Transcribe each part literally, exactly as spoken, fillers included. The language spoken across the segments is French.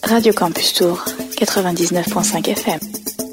Radio Campus Tour, quatre-vingt-dix-neuf virgule cinq F M.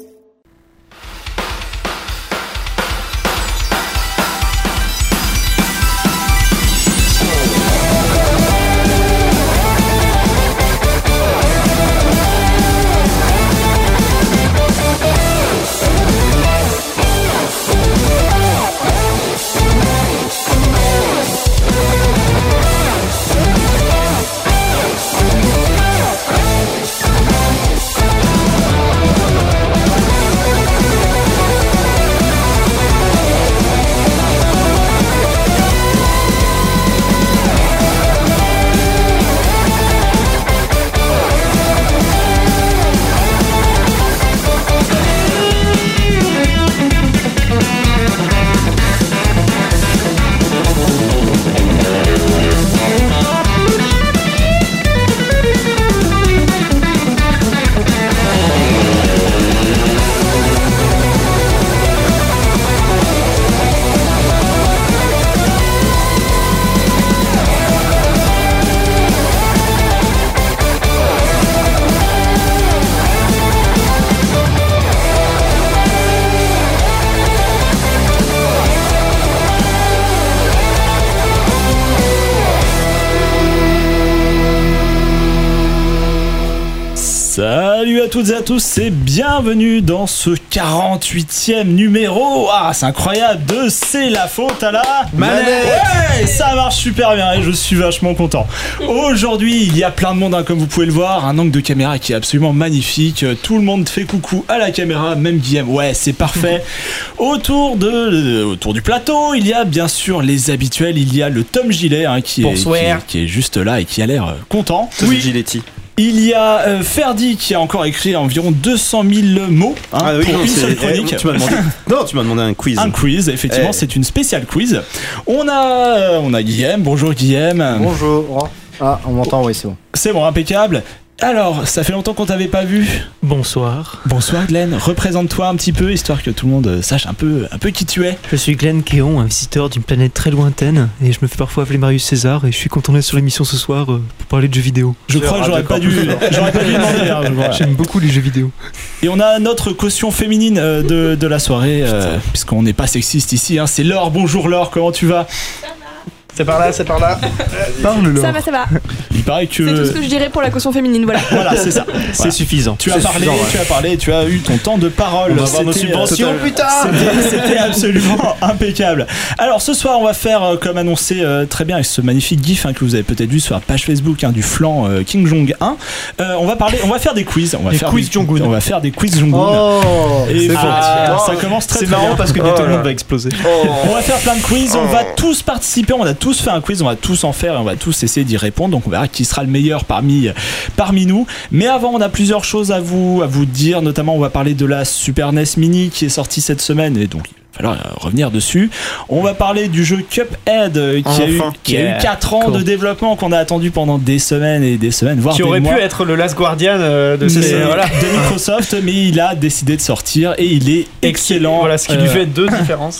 Salut à toutes et à tous et bienvenue dans ce quarante-huitième numéro. Ah, c'est incroyable, de C'est la faute à la manette. Ouais, ça marche super bien et je suis vachement content. Aujourd'hui, il y a plein de monde, hein, comme vous pouvez le voir, un angle de caméra qui est absolument magnifique. Tout le monde fait coucou à la caméra, même Guillaume. Ouais, c'est parfait. Autour de autour du plateau, il y a bien sûr les habituels. Il y a le Tom Gilet, hein, qui, est, qui, est, qui est juste là et qui a l'air content. Tom oui. Giletti. Il y a euh, Ferdi qui a encore écrit environ deux cent mille mots, hein, ah oui, pour non, une seule chronique. Eh, tu m'as demandé. Non, tu m'as demandé un quiz. Un quiz, effectivement, eh. C'est une spéciale quiz. On a, euh, on a Guillaume. Bonjour Guillaume. Bonjour. Ah, on m'entend, oui, c'est bon. C'est bon, impeccable. Alors, ça fait longtemps qu'on t'avait pas vu. Bonsoir. Bonsoir Glenn, représente-toi un petit peu, histoire que tout le monde sache un peu, un peu qui tu es. Je suis Glenn Kéon, un visiteur d'une planète très lointaine, et je me fais parfois appeler Marius César, et je suis content d'être sur l'émission ce soir euh, pour parler de jeux vidéo. Je crois que j'aurais pas dû, j'aurais pas dû demander. Hein, voilà. J'aime beaucoup les jeux vidéo. Et on a notre caution féminine euh, de, de la soirée, euh, puisqu'on n'est pas sexiste ici, hein, c'est Laure. Bonjour Laure, comment tu vas ? C'est par là, c'est par là. Parle, ça va, ça va. Il paraît que... C'est tout ce que je dirais pour la caution féminine, voilà. Voilà, c'est ça. C'est voilà. suffisant. Tu as c'est parlé, suffisant, ouais. tu as parlé, tu as eu ton temps de parole. On va avoir nos subventions, euh, putain. C'était, c'était absolument impeccable. Alors ce soir, on va faire, euh, comme annoncé euh, très bien, avec ce magnifique gif hein, que vous avez peut-être vu sur la page Facebook hein, du flanc euh, King Jong un. Euh, on va parler, on va faire des quiz. On va des faire quiz des, Jong-un. On va faire des quiz Jong-un. Oh, et c'est ah, bon. Ça commence très, c'est très marrant bien. parce que bientôt oh, le monde va exploser. Oh. On va faire plein de quiz. On va tous participer. On a tous fait un quiz. On va tous en faire et on va tous essayer d'y répondre, donc on verra qui sera le meilleur parmi, parmi nous. Mais avant, on a plusieurs choses à vous, à vous dire, notamment on va parler de la Super N E S Mini qui est sortie cette semaine et donc il va falloir revenir dessus. On va parler du jeu Cuphead qui, enfin, a, eu, qui yeah. a eu quatre ans cool. de développement qu'on a attendu pendant des semaines et des semaines, voire qui des aurait mois. pu être le Last Guardian de, ces, mais, voilà. de Microsoft, mais il a décidé de sortir et il est excellent. Voilà, ce qui euh, lui fait deux différences.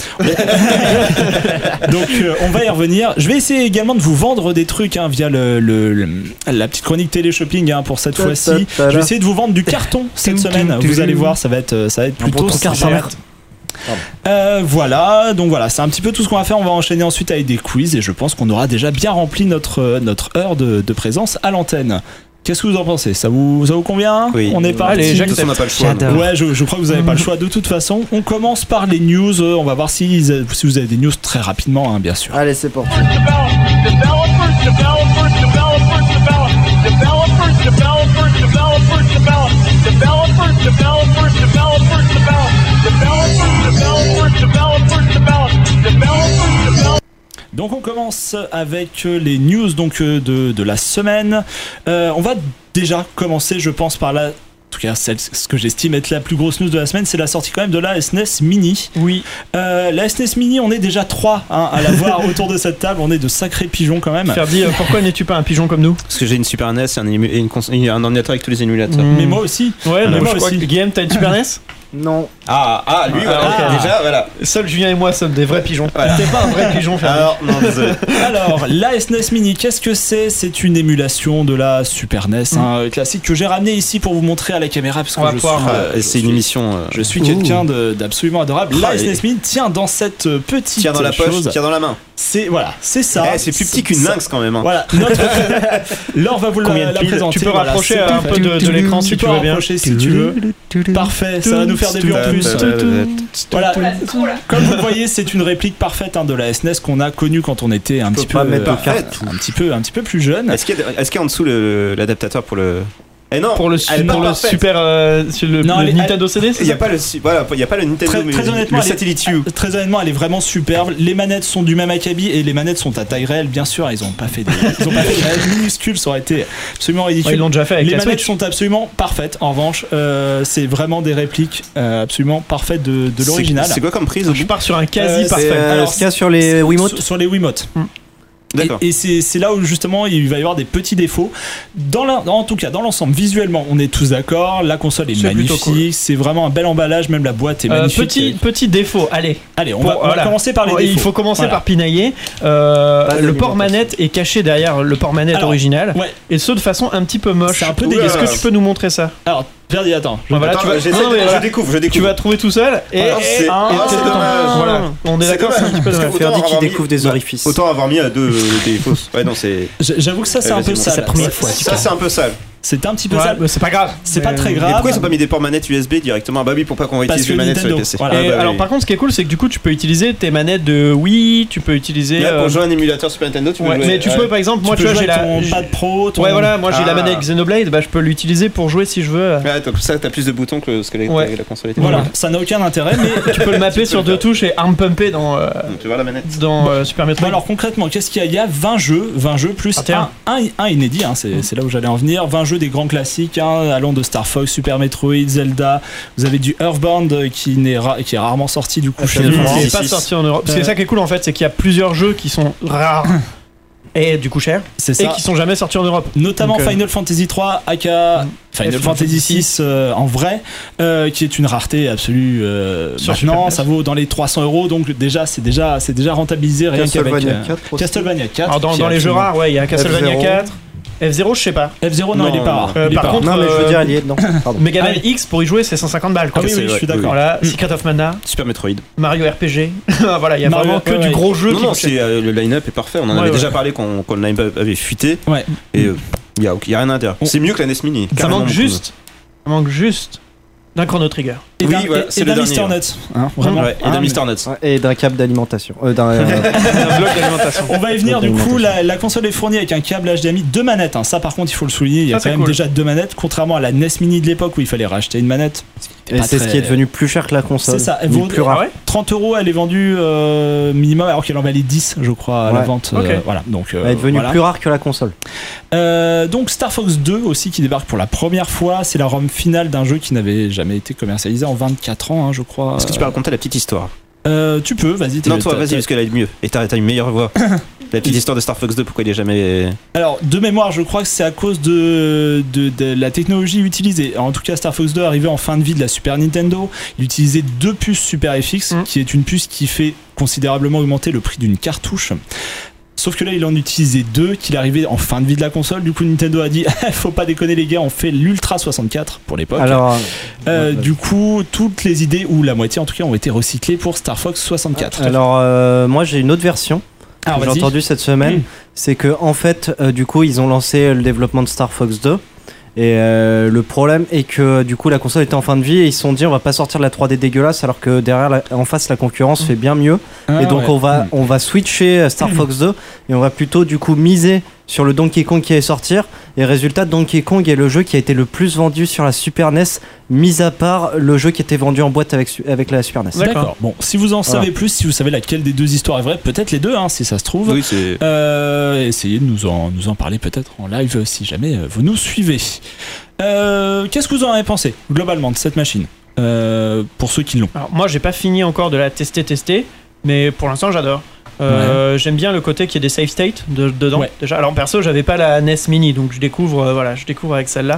Donc euh, on va y revenir. Je vais essayer également de vous vendre des trucs hein, via le, le, le, la petite chronique télé-shopping hein, pour cette fois-ci. Je vais essayer de vous vendre du carton cette semaine. Vous allez voir, ça va être, ça va être plutôt sympa. Euh, voilà, donc voilà, c'est un petit peu tout ce qu'on va faire. On va enchaîner ensuite avec des quiz et je pense qu'on aura déjà bien rempli notre, notre heure de, de présence à l'antenne. Qu'est-ce que vous en pensez ? Ça vous, ça vous convient ? Oui. On est parti. Allez, Jacques, on n'a pas le choix. Ouais, je, je crois que vous n'avez pas le choix de toute façon. On commence par les news. On va voir si, si vous avez des news très rapidement, hein, bien sûr. Allez, c'est parti. Donc on commence avec les news donc de, de la semaine. Euh, on va déjà commencer, je pense, par la... En tout cas, celle, ce que j'estime être la plus grosse news de la semaine, c'est la sortie quand même de la S N E S Mini. Oui. Euh, la S N E S Mini, on est déjà trois hein, à la voir autour de cette table. On est de sacrés pigeons quand même. Ferdi, euh, pourquoi n'es-tu pas un pigeon comme nous ? Parce que j'ai une Super N E S et un, ému- et une cons- et un ordinateur avec tous les émulateurs. Mmh. Mais moi aussi. Ouais, mais moi, moi je crois aussi. que Guillaume, t'as une Super N E S ? Non. Ah, ah, lui, voilà, Ah, ok, déjà, voilà. Seul Julien et moi sommes des vrais pigeons. T'es pas un vrai pigeon, Ferdinand. Alors, non, désolé. Alors, la S N E S Mini, qu'est-ce que c'est? C'est une émulation de la Super N E S, hein, classique que j'ai ramené ici pour vous montrer à la caméra parce que On va je pouvoir, suis, Ah, euh, et je c'est une suis- émission. euh, Je suis quelqu'un de- d'absolument adorable. Ah, La S N E S et- Mini tient dans cette euh, petite Tire dans la poche, chose. tire dans la main. C'est voilà, c'est ça. Eh, c'est plus petit qu'une ça- lynx quand même. hein. Voilà, notre Laure va vous la, Combien de la piles présenter. Tu peux voilà, rapprocher c'est un parfait. peu de, de l'écran si tu peux veux bien. rapprocher si tu veux. Parfait, ça va nous faire des vues en plus. Voilà, comme vous le voyez, c'est une réplique parfaite hein, de la S N E S qu'on a connue quand on était un peux petit peu, pas mettre euh, de carte. un petit peu, un petit peu plus jeune. Est-ce qu'il y a, est-ce qu'il y a en dessous le- l'adaptateur pour le. Eh non, Pour le, elle est pas pour le parfaite. super euh, sur le, Non, le elle est- Nintendo C D, c'est Il n'y a ça pas le, su- voilà, il y a pas le Nintendo, Très, mais très le- honnêtement, le elle est- Satellite U. Très honnêtement, elle est vraiment superbe. Les manettes sont du même acabit et les manettes sont à taille réelle, bien sûr. Ils ont pas fait des, ils ont pas fait des manettes minuscules, ça aurait été absolument ridicule. Ouais, ils l'ont déjà fait avec Les la manettes Switch. sont absolument parfaites. En revanche, euh, c'est vraiment des répliques euh, absolument parfaites de, de l'original. C'est c'est quoi comme prise au Je bout pars sur un quasi Euh, C'est parfait. euh, Alors, ce qu'il y a sur les Wiimotes. Sur, sur les Wiimotes. D'accord. Et, et c'est c'est là où justement il va y avoir des petits défauts. Dans la- en tout cas, dans l'ensemble, visuellement, on est tous d'accord. La console est, C'est plutôt magnifique. cool. C'est vraiment un bel emballage. Même la boîte est Euh, magnifique. petit, petit défaut, allez. Allez, on, Pour- va, on va voilà. commencer par les Oh, défauts. Il faut commencer Voilà. par pinailler. Euh, Pas le d'alimentation. port manette est caché derrière le port manette Alors, original. Ouais. Et ce de façon un petit peu moche. C'est un peu Est-ce dégueulasse. que tu peux nous montrer ça? Alors, Verdi, attends. Bon, voilà, Attends, tu vas, j'essaie non, de- mais voilà. je découvre, je Tu découvre. vas trouver tout seul et, Alors, et- c'est- et ah, peut-être c'est que t'en- dommage. voilà. On est C'est d'accord, c'est un dommage. petit peu Parce que dommage. autant Ferdi qui avoir mis- découvre des orifices. Autant avoir mis à deux des fausses. Ouais, non, c'est. J'avoue que ça, c'est Eh, un vas-y, peu bon. sale. C'est la première fois, Ça, c'est un peu sale. C'est un petit peu Ouais, sale. mais c'est pas grave. C'est pas Mais- très Et grave. pourquoi ils ont pas mis des ports manettes U S B directement? Bah oui, pour pas qu'on Parce réutilise que les manettes sur les Nintendo, P C. voilà. Et Ah, bah alors oui. par contre ce qui est cool c'est que du coup tu peux utiliser tes manettes de Wii, tu peux utiliser Là, euh, pour jouer un émulateur Super Nintendo, tu peux ouais, jouer. mais tu ouais. peux par exemple moi tu tu peux vois jouer j'ai avec la ton pad pro. Ton... Ouais voilà, moi j'ai la Ah. manette Xenoblade, bah je peux l'utiliser pour jouer si je veux. Ouais, donc ça, t'as plus de boutons que ce que la, Ouais. la console était. Voilà, ça n'a aucun intérêt. Mais Tu peux le mapper sur le deux faire. touches et arm pumper dans euh, Donc, tu vois la manette. dans euh, Super Bon, Metroid. alors concrètement, qu'est-ce qu'il y a? Il y a vingt jeux, vingt jeux plus vingt et un. un, un, un inédit, hein, c'est c'est là où j'allais en venir. vingt jeux des grands classiques, hein, allant de Star Fox, Super Metroid, Zelda. Vous avez du Earthbound euh, qui, n'est ra- qui est rarement sorti du coup chez Final nous. Fantasy. Il n'est six. pas sorti en Europe. Parce que Euh, c'est ça qui est cool en fait, c'est qu'il y a plusieurs jeux qui sont rares et du coup chers C'est et ça. qui sont jamais sortis en Europe. Notamment Donc, euh, Final Fantasy trois, aka Final Final Fantasy Fantasy six euh, en vrai, euh, qui est une rareté absolue. Euh, Sur maintenant, Super ça vaut dans les trois cents euros, donc déjà c'est déjà c'est déjà rentabilisé rien qu'avec Castlevania euh, quatre aussi. Castlevania quatre. Alors dans, qui dans est les jeux absolument- rares, ouais, il y a Castlevania F zéro. quatre, F zéro, je sais pas. F zéro, non, Non, il est pas rare. euh, Il est par pas contre, rare. Non, mais je veux Euh, dire, elle y est dedans. Pardon. Mega Man Ah, X pour y jouer c'est cent cinquante balles Ah quoi. oui, c'est oui, je vrai, suis oui, d'accord. Voilà, Secret of Mana, Super Metroid. Mario R P G. Voilà, il y a Mario, vraiment que ouais, du ouais. gros jeu Non, qui non, coûte cher. c'est, euh, le line-up est parfait. On en Ouais, avait ouais. déjà parlé quand, quand le line-up avait fuité. Ouais. Et il n'y a, y a rien à dire. On- C'est mieux que la N E S Mini. Ça carrément manque beaucoup. juste, ça manque juste d'un Chrono Trigger. Et Oui, d'un voilà, et- c'est et le d'un dernier, Mister ouais. Nuts. Hein, vraiment. Ouais, et Hein, d'un mais- Mister Nuts. Ouais, Et d'un câble d'alimentation. Euh, d'un, euh, Un bloc d'alimentation. On va y venir du coup, la, la console est fournie avec un câble H D M I, deux manettes, hein. Ça par contre il faut le souligner, il y a Ça, c'est quand même cool. déjà deux manettes, contrairement à la N E S Mini de l'époque où il fallait racheter une manette. et c'est ce qui est devenu plus cher que la console. C'est ça, elle Ni vaut plus rare. Ah ouais trente euros, elle est vendue euh, minimum alors qu'elle en valait dix je crois à la Ouais. vente. Ok. euh, voilà, donc euh, Elle est devenue voilà. plus rare que la console. Euh, donc Star Fox deux aussi qui débarque pour la première fois, c'est la ROM finale d'un jeu qui n'avait jamais été commercialisé en vingt-quatre ans hein, je crois. Est-ce que tu peux raconter la petite histoire? Euh, tu peux, vas-y. t'es- Non, toi, t'as- vas-y, t'as- parce qu'elle a mieux. Et t'as t'as une meilleure voix. La petite histoire de Star Fox deux, pourquoi il est jamais. Alors, de mémoire, je crois que c'est à cause de, de, de la technologie utilisée. En tout cas, Star Fox deux arrivait en fin de vie de la Super Nintendo. Il utilisait deux puces Super F X, Mm. qui est une puce qui fait considérablement augmenter le prix d'une cartouche. Sauf que là, il en utilisait deux, qu'il arrivait en fin de vie de la console. Du coup, Nintendo a dit faut pas déconner, les gars, on fait l'Ultra soixante-quatre pour l'époque. Alors, Euh, ouais, du coup, toutes les idées, ou la moitié en tout cas, ont été recyclées pour Star Fox soixante-quatre. alors euh, moi j'ai une autre version Alors, que j'ai vas-y. entendue cette semaine. Mm. C'est que en fait, euh, du coup, ils ont lancé le développement de Star Fox deux. Et euh, le problème est que du coup la console était en fin de vie et ils se sont dit on va pas sortir de la trois D dégueulasse alors que derrière la- en face la concurrence fait bien mieux. Ah, et donc ouais. on va Mm. on va switcher euh, Star Fox deux et on va plutôt du coup miser sur le Donkey Kong qui allait sortir. Et résultat, Donkey Kong est le jeu qui a été le plus vendu sur la Super N E S, mis à part le jeu qui était vendu en boîte avec, su- avec la Super N E S. D'accord. D'accord. Bon, si vous en Voilà. savez plus, si vous savez laquelle des deux histoires est vraie, peut-être les deux, hein, si ça se trouve. Oui, c'est. Euh, essayez de nous en, nous en parler peut-être en live si jamais euh, vous nous suivez. Euh, Qu'est-ce que vous en avez pensé globalement de cette machine euh, pour ceux qui l'ont? Alors moi j'ai pas fini encore de la tester tester, mais pour l'instant j'adore. Euh, J'aime bien le côté qu'il y ait des save states de- dedans. Ouais. Déjà, alors perso j'avais pas la N E S Mini, donc je découvre, euh, voilà, je découvre avec celle-là.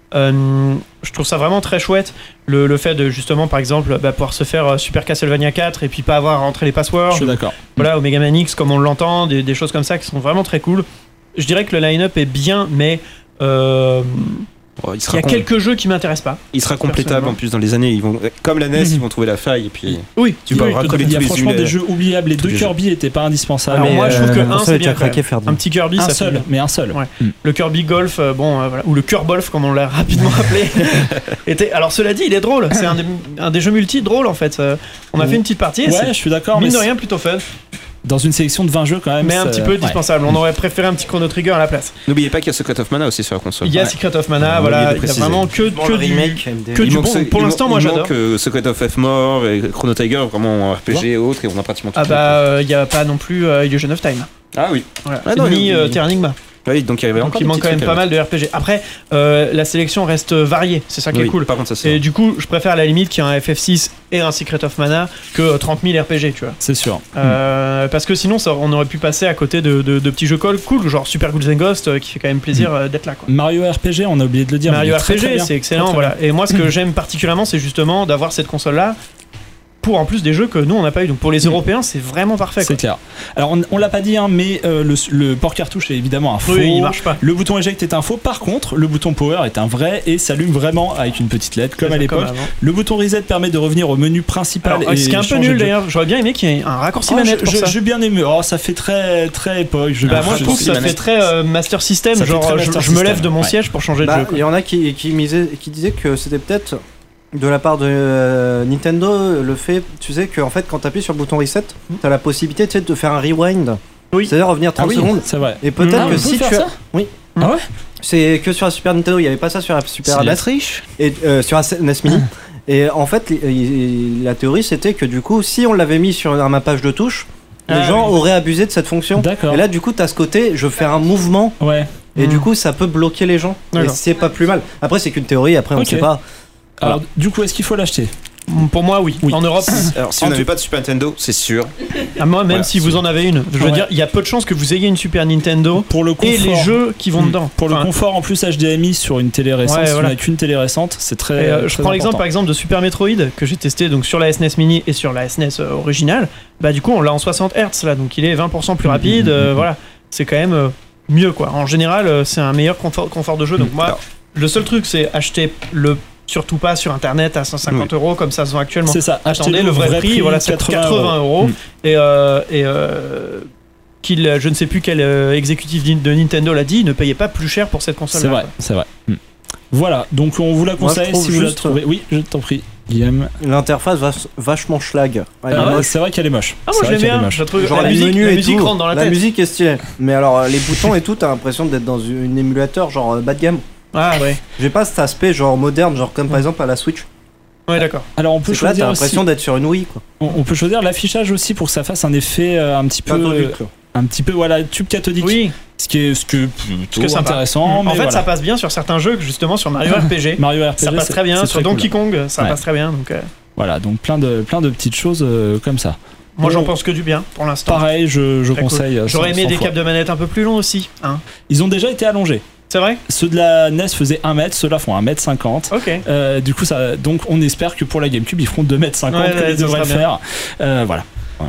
Euh, je trouve ça vraiment très chouette le, le fait de justement par exemple bah, pouvoir se faire Super Castlevania quatre et puis pas avoir à rentrer les passwords. Je suis d'accord. Voilà, au Mega Man X comme on l'entend, des, des choses comme ça qui sont vraiment très cool. Je dirais que le line-up est bien, mais euh, Oh, il il sera y a com- quelques jeux qui m'intéressent pas. il sera complétable personnellement. en plus dans les années. Ils vont, comme la N E S, Mhm. ils vont trouver la faille et puis Oui, tu peux oui, racoler Il y a tous les franchement univers. des jeux oubliables. Les tous deux les jeux. Kirby étaient pas indispensables. Alors mais, moi, je trouve que Euh, un ça, c'est tu bien as quand même. craqué, Ferdi. Un petit Kirby, un ça fait seul, bien. mais un seul. Ouais. Mm. Le Kirby Golf, euh, bon, euh, voilà, ou le Curbolf comme on l'a rapidement appelé. était... Alors cela dit, il est drôle. C'est un des, un des jeux multi drôles en fait. Euh, on a fait une petite partie. Et Ouais, c'est je suis d'accord, mine mais de rien plutôt fun, dans une sélection de vingt jeux quand même. mais un ça- petit peu ouais. dispensable. On aurait préféré un petit Chrono Trigger à la place. N'oubliez pas qu'il y a Secret of Mana aussi sur la console. Il y a Ouais. Secret of Mana, On voilà, oublie de il y a préciser. vraiment que, Bon, que le du remake M D. que Il du manque bon. ce- Pour il l'instant, manque- moi il j'adore. manque, euh, Secret of F More et Chrono Tiger vraiment en R P G et autres et on a pratiquement tout. Ah bah, il y a pas non plus euh, Illusion of Time. Ah oui. Voilà. Ah C'est non, ni il- euh, Terranigma. Oui, donc il y avait Donc encore il des manque petits quand même trucs pas à mal de R P G. Après, euh, la sélection reste variée, c'est ça qui Oui, est cool. Par contre, ça Et c'est. du coup, je préfère à la limite qu'il y ait un F F six et un Secret of Mana que trente mille R P G, tu vois. C'est sûr. Euh, parce que sinon, ça, on aurait pu passer à côté de, de, de petits jeux cool, cool, genre Super Ghouls and Ghosts, euh, qui fait quand même plaisir euh, d'être là, quoi. Mario R P G, on a oublié de le dire. Mario mais très, R P G, très bien. c'est excellent, Très, très voilà. Et moi, ce que j'aime particulièrement, c'est justement d'avoir cette console-là pour en plus des jeux que nous on n'a pas eu. Donc pour les Européens, c'est vraiment parfait. C'est Quoi. clair. Alors on, on l'a pas dit, hein, mais euh, le, le port cartouche est évidemment un faux. Oui, il marche pas. Le bouton eject est un faux. Par contre, le bouton power est un vrai et s'allume vraiment avec une petite L E D comme à l'époque. avant. Le bouton reset permet de revenir au menu principal. Alors, et ce qui est un peu changer nul de jeu. d'ailleurs, j'aurais bien aimé qu'il y ait un raccourci Oh, manette je- pour je- ça. J'ai bien aimé. Oh, ça fait très très époque. Je, Bah, moi je je- trouve que ça manette. fait très euh, Master System, Ça fait genre très je, Master je me lève System, de mon ouais. siège pour changer de Bah, jeu. quoi. il y en a qui, qui, misaient- qui disaient que c'était peut-être de la part de euh, Nintendo le fait, tu sais, que en fait quand tu appuies sur le bouton reset, tu as la possibilité tu sais, de faire un rewind. Oui. C'est-à-dire revenir Ah trente oui, secondes. c'est vrai. Et peut-être Ah, que on si peut tu faire as. ça Oui. Ah ouais. C'est que sur la Super Nintendo, il n'y avait pas ça sur la Super C'est N E la S. triche. Et euh, sur la N E S Mini. Et en fait, les- les- la théorie c'était que du coup, si on l'avait mis sur un mappage de touche, les Ah, gens oui. auraient abusé de cette fonction. D'accord. Et là, du coup, tu as ce côté, je fais un mouvement. Ouais. Et Hmm. du coup, ça peut bloquer les gens. Et D'accord. c'est pas plus mal. Après, c'est qu'une théorie. Après, on Ok. sait pas. Alors du coup, est-ce qu'il faut l'acheter? Pour moi, oui. Oui. En Europe, Alors si En vous n'avez tout- pas de Super Nintendo, c'est sûr. à moi, même Voilà, si vous c'est- en avez une, je veux Ouais. dire, il y a peu de chances que vous ayez une Super Nintendo Pour le confort. et les jeux qui vont Hmm. dedans. Pour le Enfin, confort en plus H D M I sur une télé récente, Ouais, si voilà. on n'a qu'une télé récente, c'est très. Et, euh, je très prends l'exemple important. par exemple de Super Metroid que j'ai testé donc sur la S N E S Mini et sur la S N E S euh, originale. Bah du coup on l'a en soixante hertz là, donc il est vingt pour cent plus rapide. Mhm, euh, mhm. voilà, c'est quand même euh, mieux quoi. En général, euh, c'est un meilleur confort, confort de jeu. Donc moi, Alors. le seul truc c'est acheter le surtout pas sur internet à cent cinquante euros comme ça se vend actuellement. C'est ça. Attendez Achetez le vrai, prix, voilà, c'est quatre-vingts euros. Mm. Et, euh, et euh, qu'il, je ne sais plus quel euh, exécutif de Nintendo l'a dit, ne payez pas plus cher pour cette console. C'est vrai, c'est vrai. Mm. Voilà, donc on vous la Moi, je conseille trouve si vous la juste- trouvez. Oui, je t'en prie, Guillaume. L'interface va vachement schlag. Elle est Ah ouais, moche. c'est vrai qu'elle est moche. Ah C'est moi je vrai l'aime qu'elle est bien. moche. Je la trouve- Genre la les musique, menus la et musique tout. rentre dans la, la tête. musique est stylée. Mais alors euh, les boutons et tout, t'as l'impression d'être dans une émulateur genre euh, bas de gamme. Ah ouais. J'ai pas cet aspect genre moderne, genre comme par exemple à la Switch. Ouais d'accord. Alors on peut C'est que là, t'as choisir aussi. l'impression d'être sur une Wii quoi. On, on peut choisir l'affichage aussi pour que ça fasse un effet euh, un petit peu, Cathodique, euh, quoi. un petit peu voilà tube cathodique. Oui. Ce qui est ce que plutôt que sympa. intéressant. En mais fait, voilà. ça passe bien sur certains jeux, justement sur Mario R P G. Mario R P G, Ça passe c'est- très bien c'est sur très Donkey cool. Kong, ça Ouais. passe très bien. Donc, euh, Voilà, donc plein de plein de petites choses euh, comme ça. moi, j'en Bon, pense que du bien pour l'instant. Pareil, je, je Très cool. conseille. euh, J'aurais cent- aimé cent des fois. câbles de manette un peu plus longs aussi. Hein. Ils ont déjà été allongés. C'est vrai. Ceux de la N E S faisaient un mètre, ceux-là font un mètre cinquante. Ok. Euh, du coup, ça, donc on espère que pour la GameCube, ils feront deux mètres cinquante Ouais, comme ouais, ils ça devraient le sera faire. Euh, voilà. Ouais.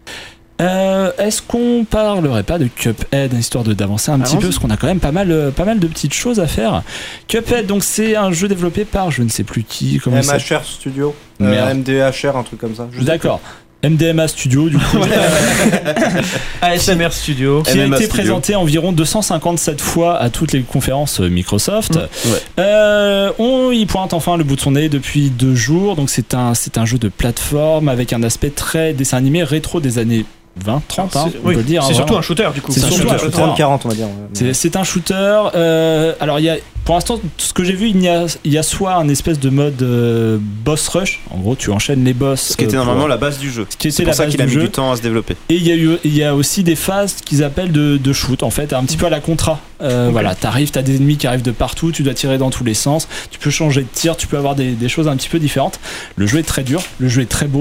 Euh, Est-ce qu'on parlerait pas de Cuphead, histoire de d'avancer un petit Allons-y. peu, parce qu'on a quand même pas mal, euh, pas mal de petites choses à faire. Cuphead, donc c'est un jeu développé par je ne sais plus qui, comment il M s'appelle. H R Studio, Merde. euh, M D H R, un truc comme ça. Je sais D'accord. M D M A Studio, du coup, A S M R Studio. qui a M M A été Studio. présenté environ deux cent cinquante-sept fois à toutes les conférences euh, Microsoft. Ouais. Euh, on y pointe enfin le bout de son nez depuis deux jours. Donc c'est un, c'est un jeu de plateforme avec un aspect très dessin animé rétro des années vingt, trente, hein, C'est- on oui, peut le dire. c'est hein, surtout vraiment. un shooter du coup. C'est pas. surtout un trente shooter. quarante on va dire. ouais. C'est, c'est un shooter. euh, alors il y a, pour l'instant, tout ce que j'ai vu, il y a, il y a soit un espèce de mode euh, boss rush. En gros, tu enchaînes les boss. Ce qui était euh, pour- normalement la base du jeu. ce qui était C'est la pour ça base qu'il a du mis jeu. du temps à se développer. Et il y a eu, il y a aussi des phases qu'ils appellent de, de shoot, en fait, un petit peu à la Contra. Euh, Ok. Voilà, t'arrives, t'as des ennemis qui arrivent de partout, tu dois tirer dans tous les sens, tu peux changer de tir, tu peux avoir des, des choses un petit peu différentes. Le jeu est très dur, le jeu est très beau.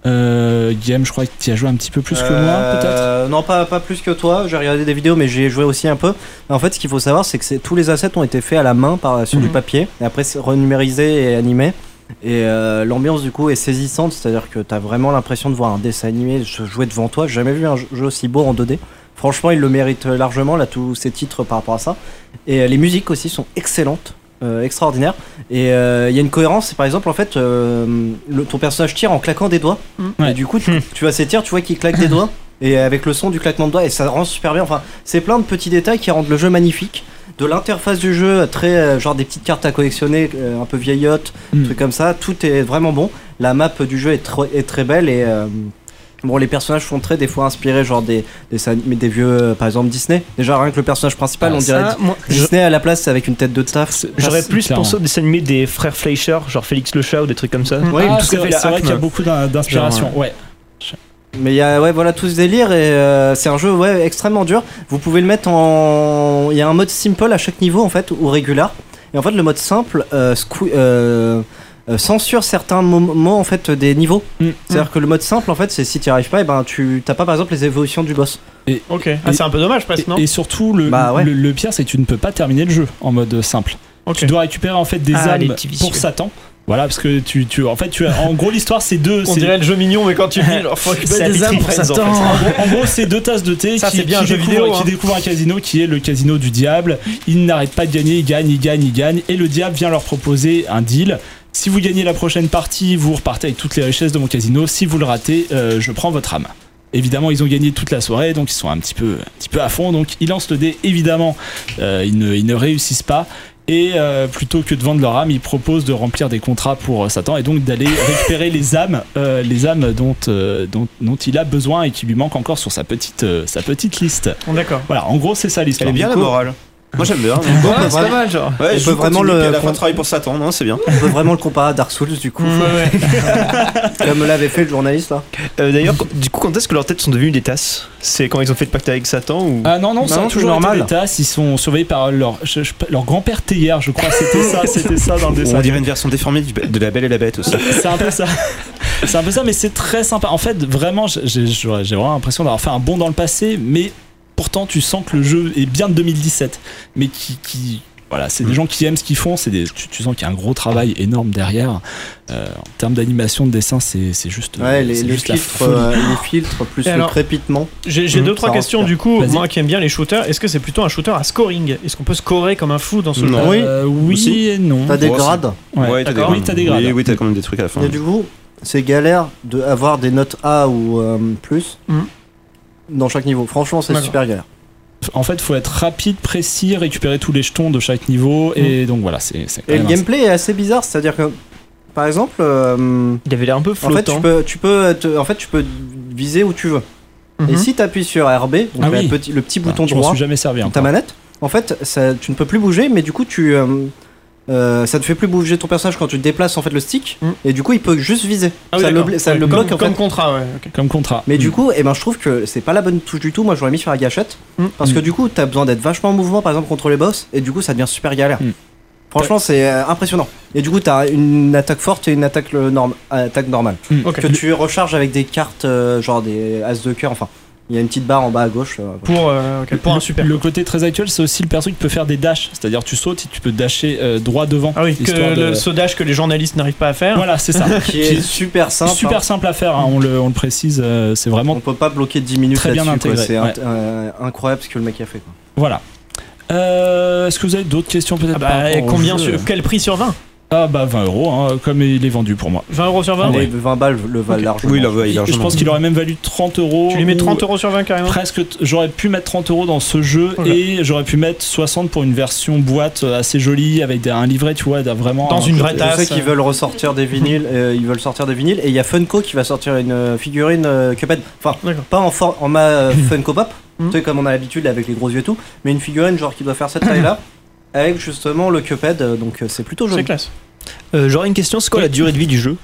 Euh, Guillaume, je crois que tu as joué un petit peu plus que moi, Euh, peut-être. Non, pas, pas plus que toi. J'ai regardé des vidéos, mais j'ai joué aussi un peu. En fait, ce qu'il faut savoir, c'est que c'est- tous les assets ont été faits à la main par, sur Mhm. du papier, et après c'est renumérisé et animé. Et euh, l'ambiance du coup est saisissante, c'est-à-dire que t'as vraiment l'impression de voir un dessin animé se jouer devant toi. J'ai jamais vu un jeu aussi beau en deux D. Franchement, il le mérite largement, là, tous ces titres par rapport à ça. Et euh, les musiques aussi sont excellentes. Euh, extraordinaire, et il euh, y a une cohérence. C'est par exemple en fait euh, le, ton personnage tire en claquant des doigts, Ouais. et du coup tu, tu vois ses tirs, tu vois qu'il claque des doigts, et avec le son du claquement de doigts, et ça rend super bien. Enfin, c'est plein de petits détails qui rendent le jeu magnifique. De l'interface du jeu, très euh, genre des petites cartes à collectionner, euh, un peu vieillottes, Mm. trucs comme ça. Tout est vraiment bon. La map du jeu est, tr- est très belle, et euh, bon, les personnages sont très des fois inspirés genre des des, des, des vieux euh, par exemple Disney. Déjà rien que le personnage principal, Ah, on dirait Ah, moi, je- Disney à la place avec une tête de taf. C'est- J'aurais c'est plus clairement. pensé au dessin animé des frères Fleischer, genre Félix le chat ou des trucs comme ça. Ouais, Ah, tout ce c'est qu'a vrai, fait la c'est vrai Acme. qu'il y a beaucoup d'in- d'inspiration. Genre, Ouais. Mais il y a ouais voilà tout ce délire, et euh, c'est un jeu ouais extrêmement dur. Vous pouvez le mettre en, il y a un mode simple à chaque niveau en fait, ou régular. Et en fait le mode simple euh, squi- euh, euh, censure certains mo- mots en fait des niveaux. Mm. C'est-à-dire que le mode simple en fait, c'est si tu n'y arrives pas, et ben tu t'as pas par exemple les évolutions du boss. Ok. Ah, c'est un peu dommage presque, non Et, et surtout, le, Bah ouais. le, le pire, c'est que tu ne peux pas terminer le jeu en mode simple. Ok. Tu dois récupérer en fait des Ah, les âmes petits vicieux. pour Satan. Voilà, parce que tu, tu en fait, tu as, en gros, l'histoire, c'est deux. On c'est- dirait le jeu mignon, mais quand tu le dis, alors faut C'est récupérer des âmes Happy pour Tree Friends, Friends, en fait. En gros, en gros, c'est deux tasses de thé Ça, qui, c'est bien qui un jeu découvrent, vidéo, qui hein. découvrent un casino qui est le casino du diable. Ils n'arrêtent pas de gagner, ils gagnent, ils gagnent, ils gagnent. Et le diable vient leur proposer un deal. Si vous gagnez la prochaine partie, vous repartez avec toutes les richesses de mon casino. Si vous le ratez, euh, je prends votre âme. Évidemment, ils ont gagné toute la soirée, donc ils sont un petit peu, un petit peu à fond. Donc ils lancent le dé. Évidemment, euh, ils, ne, ils ne réussissent pas. Et euh, plutôt que de vendre leur âme, ils proposent de remplir des contrats pour euh, Satan et donc d'aller récupérer les âmes, euh, les âmes dont, euh, dont, dont il a besoin et qui lui manquent encore sur sa petite, euh, sa petite liste. D'accord. Voilà, en gros, c'est ça Elle l'histoire. est bien la coup- morale. Moi j'aime bien. Ouais, Ouais, c'est pas mal, genre. Ouais, On je peut veux vraiment continuer, le- puis à la fin con- travailler pour Satan, non, c'est bien. On peut vraiment le comparer à Dark Souls du coup, comme l'avait fait le journaliste là. Euh, D'ailleurs, du coup, quand est-ce que leurs têtes sont devenues des tasses? C'est quand ils ont fait le pacte avec Satan ou... Ah non, non, ça Non, a c'est toujours normal. été des tasses. Ils sont surveillés par leur, je- je- leur grand-père Théière, je crois. C'était ça, c'était ça dans le dessin. On dirait une version déformée du- de La Belle et la Bête aussi. C'est un peu ça. C'est un peu ça, mais c'est très sympa. En fait, vraiment, j'ai j'ai- j'ai vraiment l'impression d'avoir fait un bond dans le passé, mais pourtant, tu sens que le jeu est bien de deux mille dix-sept, mais qui, qui voilà, c'est des gens qui aiment ce qu'ils font. C'est des, tu, tu sens qu'il y a un gros travail énorme derrière. Euh, en termes d'animation, de dessin, c'est c'est juste, Ouais, les, c'est les juste la filtres, folie. euh, les filtres plus Et le alors crépitement. J'ai j'ai Mhm, deux trois ça questions rend du coup. Vas-y. Moi qui aime bien les shooters, est-ce que c'est plutôt un shooter à scoring? Est-ce qu'on peut scorer comme un fou dans ce jeu? Non. Euh, oui Aussi. et non. T'as des Oh, c'est- grades. Ouais. t'as des D'accord. grades. Oui, t'as des grades. Oui, oui, t'as quand même des trucs à la fin. Et du coup, c'est galère d'avoir des notes A ou euh, plus Mhm. dans chaque niveau. Franchement, c'est D'accord. super galère. En fait, faut être rapide, précis, récupérer tous les jetons de chaque niveau, et donc voilà, c'est c'est quand Et le même un- gameplay est assez bizarre, c'est-à-dire que, par exemple, euh, Il avait l'air un peu en fait, flottant. tu peux, tu peux, te- en fait, tu peux viser où tu veux. Et Mhm. si tu appuies sur R B, donc Ah la oui. petit- le petit Voilà, bouton je m'en droit suis jamais servi de ta encore. manette, en fait, ça, tu ne peux plus bouger, mais du coup, tu, euh, euh, ça te fait plus bouger ton personnage quand tu déplaces en fait le stick, Mhm. et du coup, il peut juste viser. Ah oui, ça le, d'accord. bla- ça Ouais, le comme- bloque en comme fait. contrat, ouais. ok. Comme contrat. Mais Mm. du coup, eh ben, je trouve que c'est pas la bonne touche du tout. Moi, je l'aurais mis sur la gâchette. Mm. Parce que Mm. du coup, t'as besoin d'être vachement en mouvement, par exemple, contre les boss. Et du coup, ça devient super galère. Mm. Franchement, c'est euh, impressionnant. Et du coup, t'as une attaque forte et une attaque, le norm- attaque normale. Mm. Ok. Que tu recharges avec des cartes, euh, genre des as de cœur. Enfin, il y a une petite barre en bas à gauche. euh, Pour, euh, ok, pour un super. Le côté très actuel, c'est aussi le perso qui peut faire des dashs. C'est-à-dire, tu sautes et tu peux dasher euh, droit devant. Ah oui, que histoire de- le ce dash que les journalistes n'arrivent pas à faire. Voilà, c'est ça. qui est super simple. super hein. simple à faire, hein, on, le, on le précise. euh, c'est vraiment. On peut pas bloquer dix minutes Très bien là-dessus. quoi. intégré, C'est ouais. int- euh, incroyable ce que le mec a fait. Quoi. Voilà. Euh, Est-ce que vous avez d'autres questions peut-être Ah par bah, rapport au combien jeu sur, quel prix sur vingt? Ah bah vingt euros, hein, comme il est vendu pour moi. vingt euros sur vingt? Les vingt balles le valent Ok. largement. Oui, là, ouais, il a Je pense qu'il aurait même valu trente euros. Tu lui mets ou trente euros sur vingt carrément? Presque, t- j'aurais pu mettre trente euros dans ce jeu Ok. et j'aurais pu mettre soixante pour une version boîte euh, assez jolie avec des- un livret, tu vois, d'un- vraiment. Dans un une côté- vraie tasse. Je sais qu'ils veulent ressortir des vinyles, euh, ils veulent sortir des vinyles, et il y a Funko qui va sortir une euh, figurine euh, Cuphead. Enfin, D'accord. pas en, for- en ma euh, Funko Pop, Mhm. tu sais, comme on a l'habitude avec les gros yeux et tout, mais une figurine genre qui doit faire cette taille-là, avec justement le Cuphead, euh, donc euh, c'est plutôt C'est joli. classe. Euh, J'aurais une question, c'est quoi Oui. la durée de vie du jeu?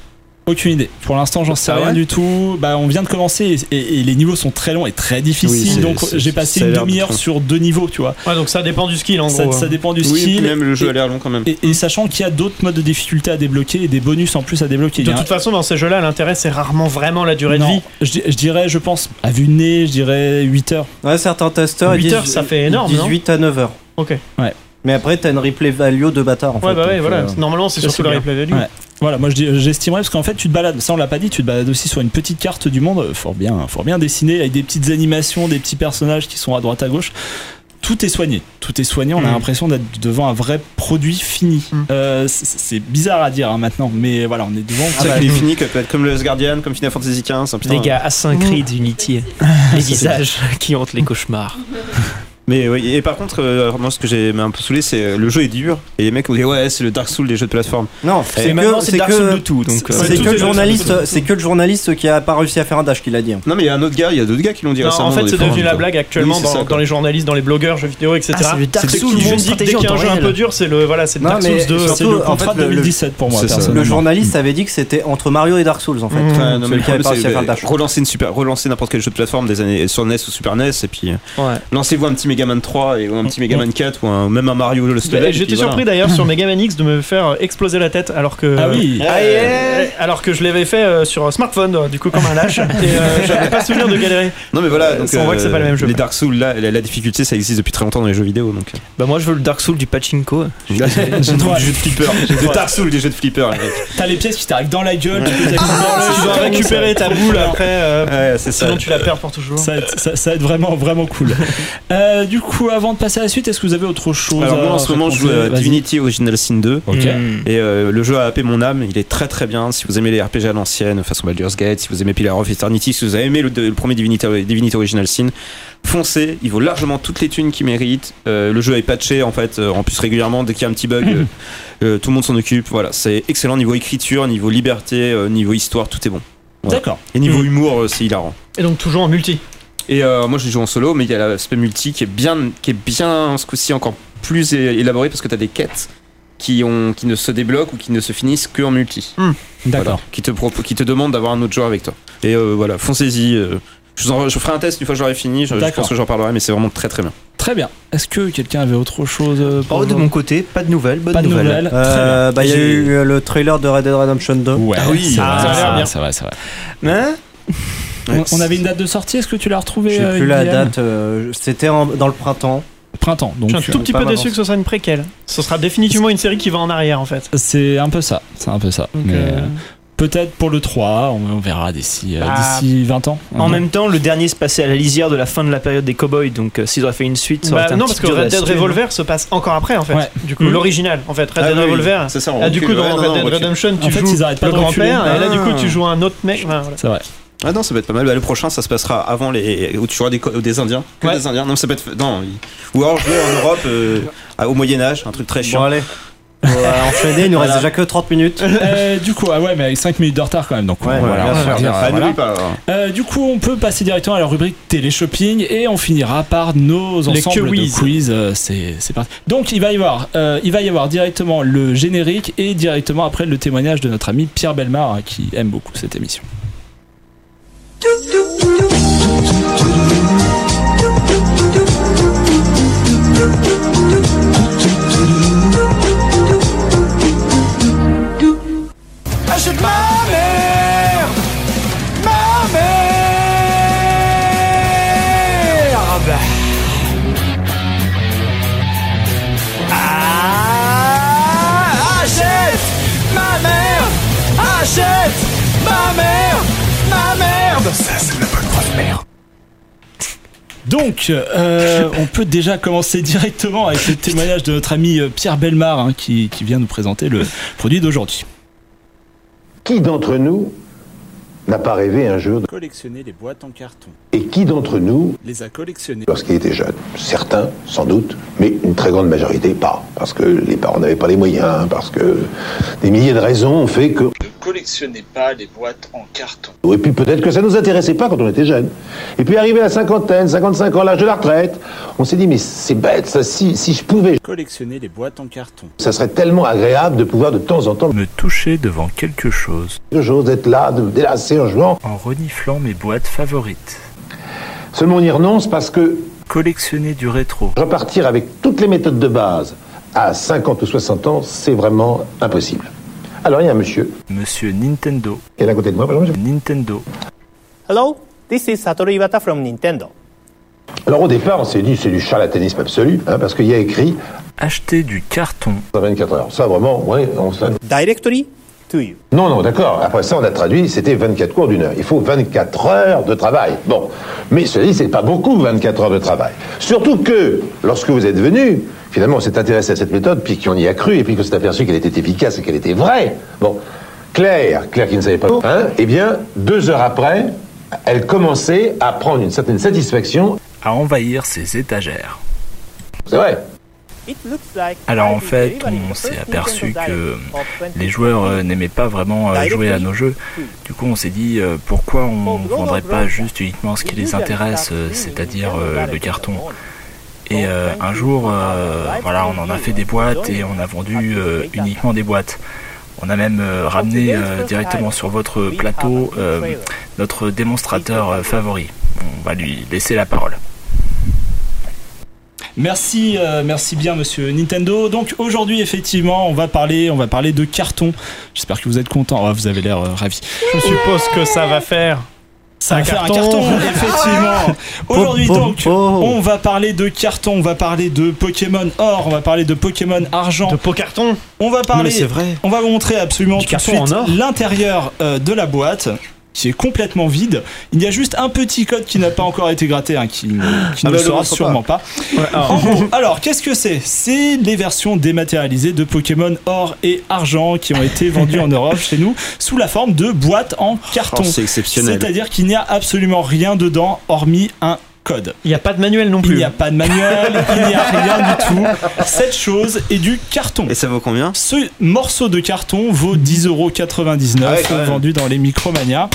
Aucune idée. Pour l'instant, j'en sais Ah rien ouais du tout. Bah, on vient de commencer et, et- et les niveaux sont très longs et très difficiles. Oui, c'est- donc, c'est- j'ai passé ça a une l'air de demi-heure trop. sur deux niveaux, tu vois. Ouais, donc ça dépend du skill en Ça, gros. ça hein. dépend du Oui, style. puis même le jeu et, a l'air long quand même. et, et sachant qu'il y a d'autres modes de difficulté à débloquer et des bonus en plus à débloquer. Il De y a un- toute façon, dans ces jeux-là, l'intérêt c'est rarement vraiment la durée de Non, vie. je, di- je dirais, je pense, à vue de nez, je dirais huit heures. Ouais, certains testeurs ils huit disent heures, ça fait énorme, non dix-huit à neuf heures. Ok. Mais après, t'as une replay value de bâtard en Ouais, fait. bah ouais, donc, voilà. euh, Normalement, c'est ça, surtout c'est la bien. replay value. Ouais. Voilà, moi je dis- j'estimerais parce qu'en fait tu te balades, ça on l'a pas dit, tu te balades aussi sur une petite carte du monde, fort bien, fort bien dessinée, avec des petites animations, des petits personnages qui sont à droite à gauche. Tout est soigné, tout est soigné, on a Mm. l'impression d'être devant un vrai produit fini. Mm. Euh, c'est- c'est bizarre à dire hein, maintenant, mais voilà, on est devant. C'est ça qu'il est fini, que peut être comme le Last Guardian, comme Final Fantasy quinze. hein, putain. Les gars, Assassin's Creed Unity, les visages qui hantent les cauchemars. Mais oui, et par contre, euh, moi ce que j'ai m'a un peu saoulé, c'est euh, le jeu est dur et les mecs ont dit ouais, c'est le Dark Souls des jeux de plateforme. Non, Et c'est maintenant, que c'est c'est Dark Souls de que tout. Donc, c'est euh, Ouais, c'est tout que est le Dark journaliste, Souls. c'est que le journaliste qui a pas réussi à faire un dash qui l'a dit. hein. Non mais il y a un autre gars, il y a d'autres gars qui l'ont dit Non, récemment. en fait, dans les c'est forums, devenu la quoi. blague actuellement Oui, c'est dans, ça, dans quoi. les journalistes, dans les blogueurs, jeux vidéo, et cetera. Ah, c'est le Dark C'est Souls tout le du jeu monde de dit que dès stratégie qu'il y a en un temps jeu un réel. peu dur, c'est le voilà, c'est le Non, Dark mais Souls deux. surtout, C'est le en contrat fait, le- deux mille dix-sept pour moi c'est ça. Le personnellement. journaliste avait dit que c'était entre Mario et Dark Souls en fait. Mmh. Enfin, non, mais Celui le qui avait problème, pas réussi à faire le c'est dash. relancer une super, relancer n'importe quel jeu de plateforme des années sur N E S ou Super N E S et puis euh, Ouais. lancez-vous un petit Mega Man trois et ou un petit Mega Man quatre ou un, même un Mario le Bah, Level. J'étais surpris d'ailleurs sur Mega Man X de me faire exploser la tête alors que Ah oui. Ah, yeah. alors que je l'avais fait euh, sur smartphone euh, du coup comme un lâche et euh, j'avais pas souvenir de galérer. Non mais voilà, Euh, donc on voit que c'est pas le même jeu. Les Dark Souls là, la, la difficulté ça existe depuis très longtemps dans les jeux vidéo donc. Bah, moi, je veux le Dark Souls du pachinko. J'ai trop de jeux de flipper, des Dark Souls des jeux de flipper. les mecs. T'as les pièces qui t'arrivent dans la gueule, tu peux Tu dois récupérer ta boule après euh, Ouais, c'est ça. sinon tu la perds pour toujours. Ça va, être, ça, ça va être vraiment vraiment cool. Euh, du coup, avant de passer à la suite, est-ce que vous avez autre chose Alors à moi en ce moment je joue raconter à Vas-y. Divinity Original Sin deux. Ok. Mm. Et euh, le jeu a happé mon âme, il est très très bien. Si vous aimez les R P G à l'ancienne, façon Baldur's Gate, si vous aimez Pillar of Eternity, si vous avez aimé le, le premier Divinity, Divinity Original Sin, foncez, il vaut largement toutes les thunes qu'il mérite. Euh, le jeu est patché en fait, euh, en plus régulièrement, dès qu'il y a un petit bug, euh, euh, tout le monde s'en occupe. Voilà, c'est excellent niveau écriture, niveau liberté, euh, niveau histoire, tout est bon. Voilà. D'accord. Et niveau humour, euh, c'est hilarant. Et donc toujours en multi. Et euh, moi je joue en solo, mais il y a l'aspect multi qui est bien, qui est bien ce coup-ci encore plus é- élaboré parce que tu as des quêtes qui, ont, qui ne se débloquent ou qui ne se finissent que en multi. D'accord. Voilà, qui, te propo- qui te demandent d'avoir un autre joueur avec toi. Et euh, voilà, foncez-y. euh, je, vous en- je ferai un test une fois que j'aurai fini, je, je D'accord. pense que j'en parlerai, mais c'est vraiment très très bien. Très bien. Est-ce que quelqu'un avait autre chose euh, pour Oh, de aujourd'hui mon côté, pas de nouvelles, bonne Pas de nouvelle. nouvelles. Euh, bah il y a J'ai- eu euh, le trailer de Red Dead Redemption deux. Ouais, Ah oui, c'est ça vrai, a l'air c'est vrai, bien. c'est vrai, c'est vrai. Hein On, on avait une date de sortie, est-ce que tu l'as retrouvée Je sais euh, plus la Guillaume date. euh, C'était en- dans le printemps. Printemps, donc Je suis un euh, tout petit pas peu m'avancer. déçu que ce soit une préquelle. Ce sera définitivement une série qui va en arrière en fait. c'est un peu ça, c'est un peu ça. Donc, Mais, euh, euh, peut-être pour le trois, on, on verra d'ici euh, Ah. d'ici vingt ans. En Mhm. même temps, le dernier se passait à la lisière de la fin de la période des cowboys, donc euh, s'ils auraient fait une suite, ça aurait bah, été un non petit parce que peu dur à Red Dead situer, Revolver se passe encore après en fait. Ouais. Du coup Mhm. l'original en fait Red Ah Dead oui, oui, Revolver. c'est ça, on Ah, du coup recule. dans Ouais, non, Red non, Dead on recule. Redemption tu En fait, joues ils arrêtent pas le de reculer. grand-père et là du coup Ah. tu joues un autre mec. Enfin, voilà. C'est vrai. Ah non, ça peut être pas mal. Bah, le prochain, ça se passera avant les. Où tu joueras des, co- des Indiens. Que Ouais. des Indiens. Non, ça peut être. Non. il- Ou alors jouer en Europe euh, à- au Moyen-Âge, un truc très Bon chiant. allez. On va enchaîner, il nous reste Voilà. déjà que trente minutes. Euh, du coup, ah ouais, mais avec cinq minutes de retard quand même. Donc Ouais, voilà, ouais, on bien va sûr. dire, Ah, voilà. n'oublie pas. alors. Euh, du coup, on peut passer directement à la rubrique télé-shopping et on finira par nos Les ensembles quiz. de quiz. Euh, C'est c'est parti. Donc, il va y avoir, euh, il va y avoir directement le générique et directement après le témoignage de notre ami Pierre Bellemare hein, qui aime beaucoup cette émission. Achète ma merde, ma merde. Ah, achète ma merde, achète ma merde, ma merde. Ça c'est la bonne grosse merde. Donc, euh, on peut déjà commencer directement avec le témoignage de notre ami euh, Pierre Bellemare hein, qui, qui vient nous présenter le produit d'aujourd'hui. Qui d'entre nous n'a pas rêvé un jour de... Collectionner les boîtes en carton. Et qui d'entre nous, Les a collectionnées. lorsqu'il était jeune, certains sans doute, mais une très grande majorité pas, parce que les parents n'avaient pas les moyens, parce que des milliers de raisons ont fait que... collectionnez pas les boîtes en carton. Et puis peut-être que ça nous intéressait pas quand on était jeune. Et puis arrivé à la cinquantaine, cinquante-cinq ans, l'âge de la retraite, on s'est dit mais c'est bête ça, si, si je pouvais Collectionner les boîtes en carton. ça serait tellement agréable de pouvoir de temps en temps Me toucher devant quelque chose. quelque chose, d'être là, de me délasser en jouant. En reniflant mes boîtes favorites. Seulement on y renonce parce que Collectionner du rétro. repartir avec toutes les méthodes de base à cinquante ou soixante ans, c'est vraiment impossible. Alors il y a un monsieur Monsieur Nintendo. qui est là à côté de moi, par exemple. Nintendo. Hello, this is Satoru Iwata from Nintendo. Alors au départ, on s'est dit c'est du charlatanisme absolu, hein, parce qu'il y a écrit Acheter du carton. vingt-quatre heures. Ça vraiment, ouais, on se l'a- Directly to you. Non, non, d'accord. Après ça, on a traduit, c'était vingt-quatre cours d'une heure. Il faut vingt-quatre heures de travail. Bon. Mais cela dit, c'est pas beaucoup, vingt-quatre heures de travail. Surtout que, lorsque vous êtes venu, finalement, on s'est intéressé à cette méthode, puis qu'on y a cru, et puis qu'on s'est aperçu qu'elle était efficace et qu'elle était vraie. Bon. Claire, Claire qui ne savait pas, hein, eh bien, deux heures après, elle commençait à prendre une certaine satisfaction. À envahir ses étagères. C'est vrai. It looks like Alors en I'll be fait, delivering on the s'est first aperçu Nintendo que Direct of twenty les joueurs euh, n'aimaient pas vraiment euh, jouer à nos jeux. Du coup, on s'est dit euh, pourquoi on ne vendrait pas juste uniquement ce qui les intéresse, euh, c'est-à-dire euh, le carton. Et euh, un jour, euh, voilà, on en a fait des boîtes et on a vendu euh, uniquement des boîtes. On a même euh, ramené euh, directement sur votre plateau euh, notre démonstrateur euh, favori. On va lui laisser la parole. Merci, euh, merci bien Monsieur Nintendo. Donc aujourd'hui effectivement on va parler, on va parler de carton. J'espère que vous êtes contents. Oh, vous avez l'air euh, ravis. Je suppose que ça va faire. Ça Un va faire un carton. carton, effectivement. Aujourd'hui Po, po, donc, po. on va parler de carton, on va parler de Pokémon Or, on va parler de Pokémon Argent, De Pocarton. on va Non, parler, mais c'est vrai. on va vous montrer absolument Du tout de carton suite en or. l'intérieur euh, de la boîte, qui est complètement vide. Il y a juste un petit code qui n'a pas encore été gratté, hein, qui, ne- qui Ah ne bah, le sera le montre sûrement pas. alors. En gros, alors, qu'est-ce que c'est? C'est les versions dématérialisées de Pokémon Or et Argent qui ont été vendues en Europe chez nous sous la forme de boîtes en carton. Oh, c'est exceptionnel. C'est-à-dire qu'il n'y a absolument rien dedans hormis un code. Il n'y a pas de manuel non Il plus. n'y a pas de manuel, il n'y a rien du tout. Cette chose est du carton. Et ça vaut combien? Ce morceau de carton vaut dix euros quatre-vingt-dix-neuf, Ah ouais, quand même. vendu dans les Micromania.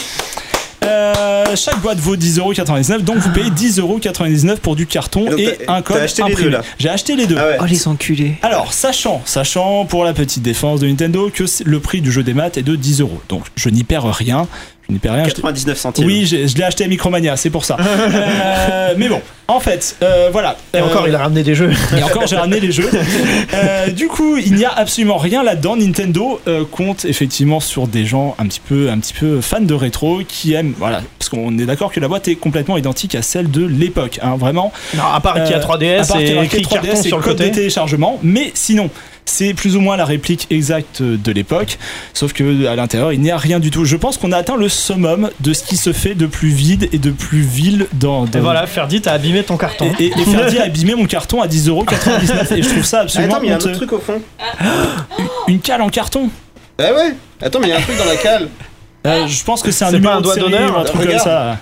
Euh, chaque boîte vaut dix euros quatre-vingt-dix-neuf, donc vous payez dix euros quatre-vingt-dix-neuf pour du carton Et donc, et t'as- un code t'as acheté les imprimé. deux, là. J'ai acheté les deux. Ah ouais. Oh les enculés. Alors, sachant, sachant pour la petite défense de Nintendo que c'est- le prix du jeu des maths est de dix euros, donc je n'y perds rien. Je n'y perds rien. je- quatre-vingt-dix-neuf centimes. Oui, j'ai- je l'ai acheté à Micromania, c'est pour ça. Euh, mais bon, en fait, euh, voilà. Et encore, Euh, il a ramené des jeux. et encore, j'ai ramené les jeux. Euh, du coup, il n'y a absolument rien là-dedans. Nintendo euh, compte effectivement sur des gens un petit peu, un petit peu fans de rétro qui aiment, voilà, parce qu'on est d'accord que la boîte est complètement identique à celle de l'époque, hein, vraiment. Non, à part qu'il y a trois D S à part qu'il y et a marqué écrit trois D S carton et sur le code côté. de téléchargement, mais sinon. C'est plus ou moins la réplique exacte de l'époque, sauf que à l'intérieur il n'y a rien du tout. Je pense qu'on a atteint le summum de ce qui se fait de plus vide et de plus vil dans. dans Et voilà, Ferdi, t'as abîmé ton carton. et, et, et Ferdi a abîmé mon carton à dix euros quatre-vingt-dix-neuf et je trouve ça absolument Attends, mais il y a un honteux. autre truc au fond. Une cale en carton. Ah ouais. Attends, mais il y a un truc dans la cale. Euh, je pense que c'est un C'est numéro pas un de doigt série d'honneur, ou un truc comme regarde. ça.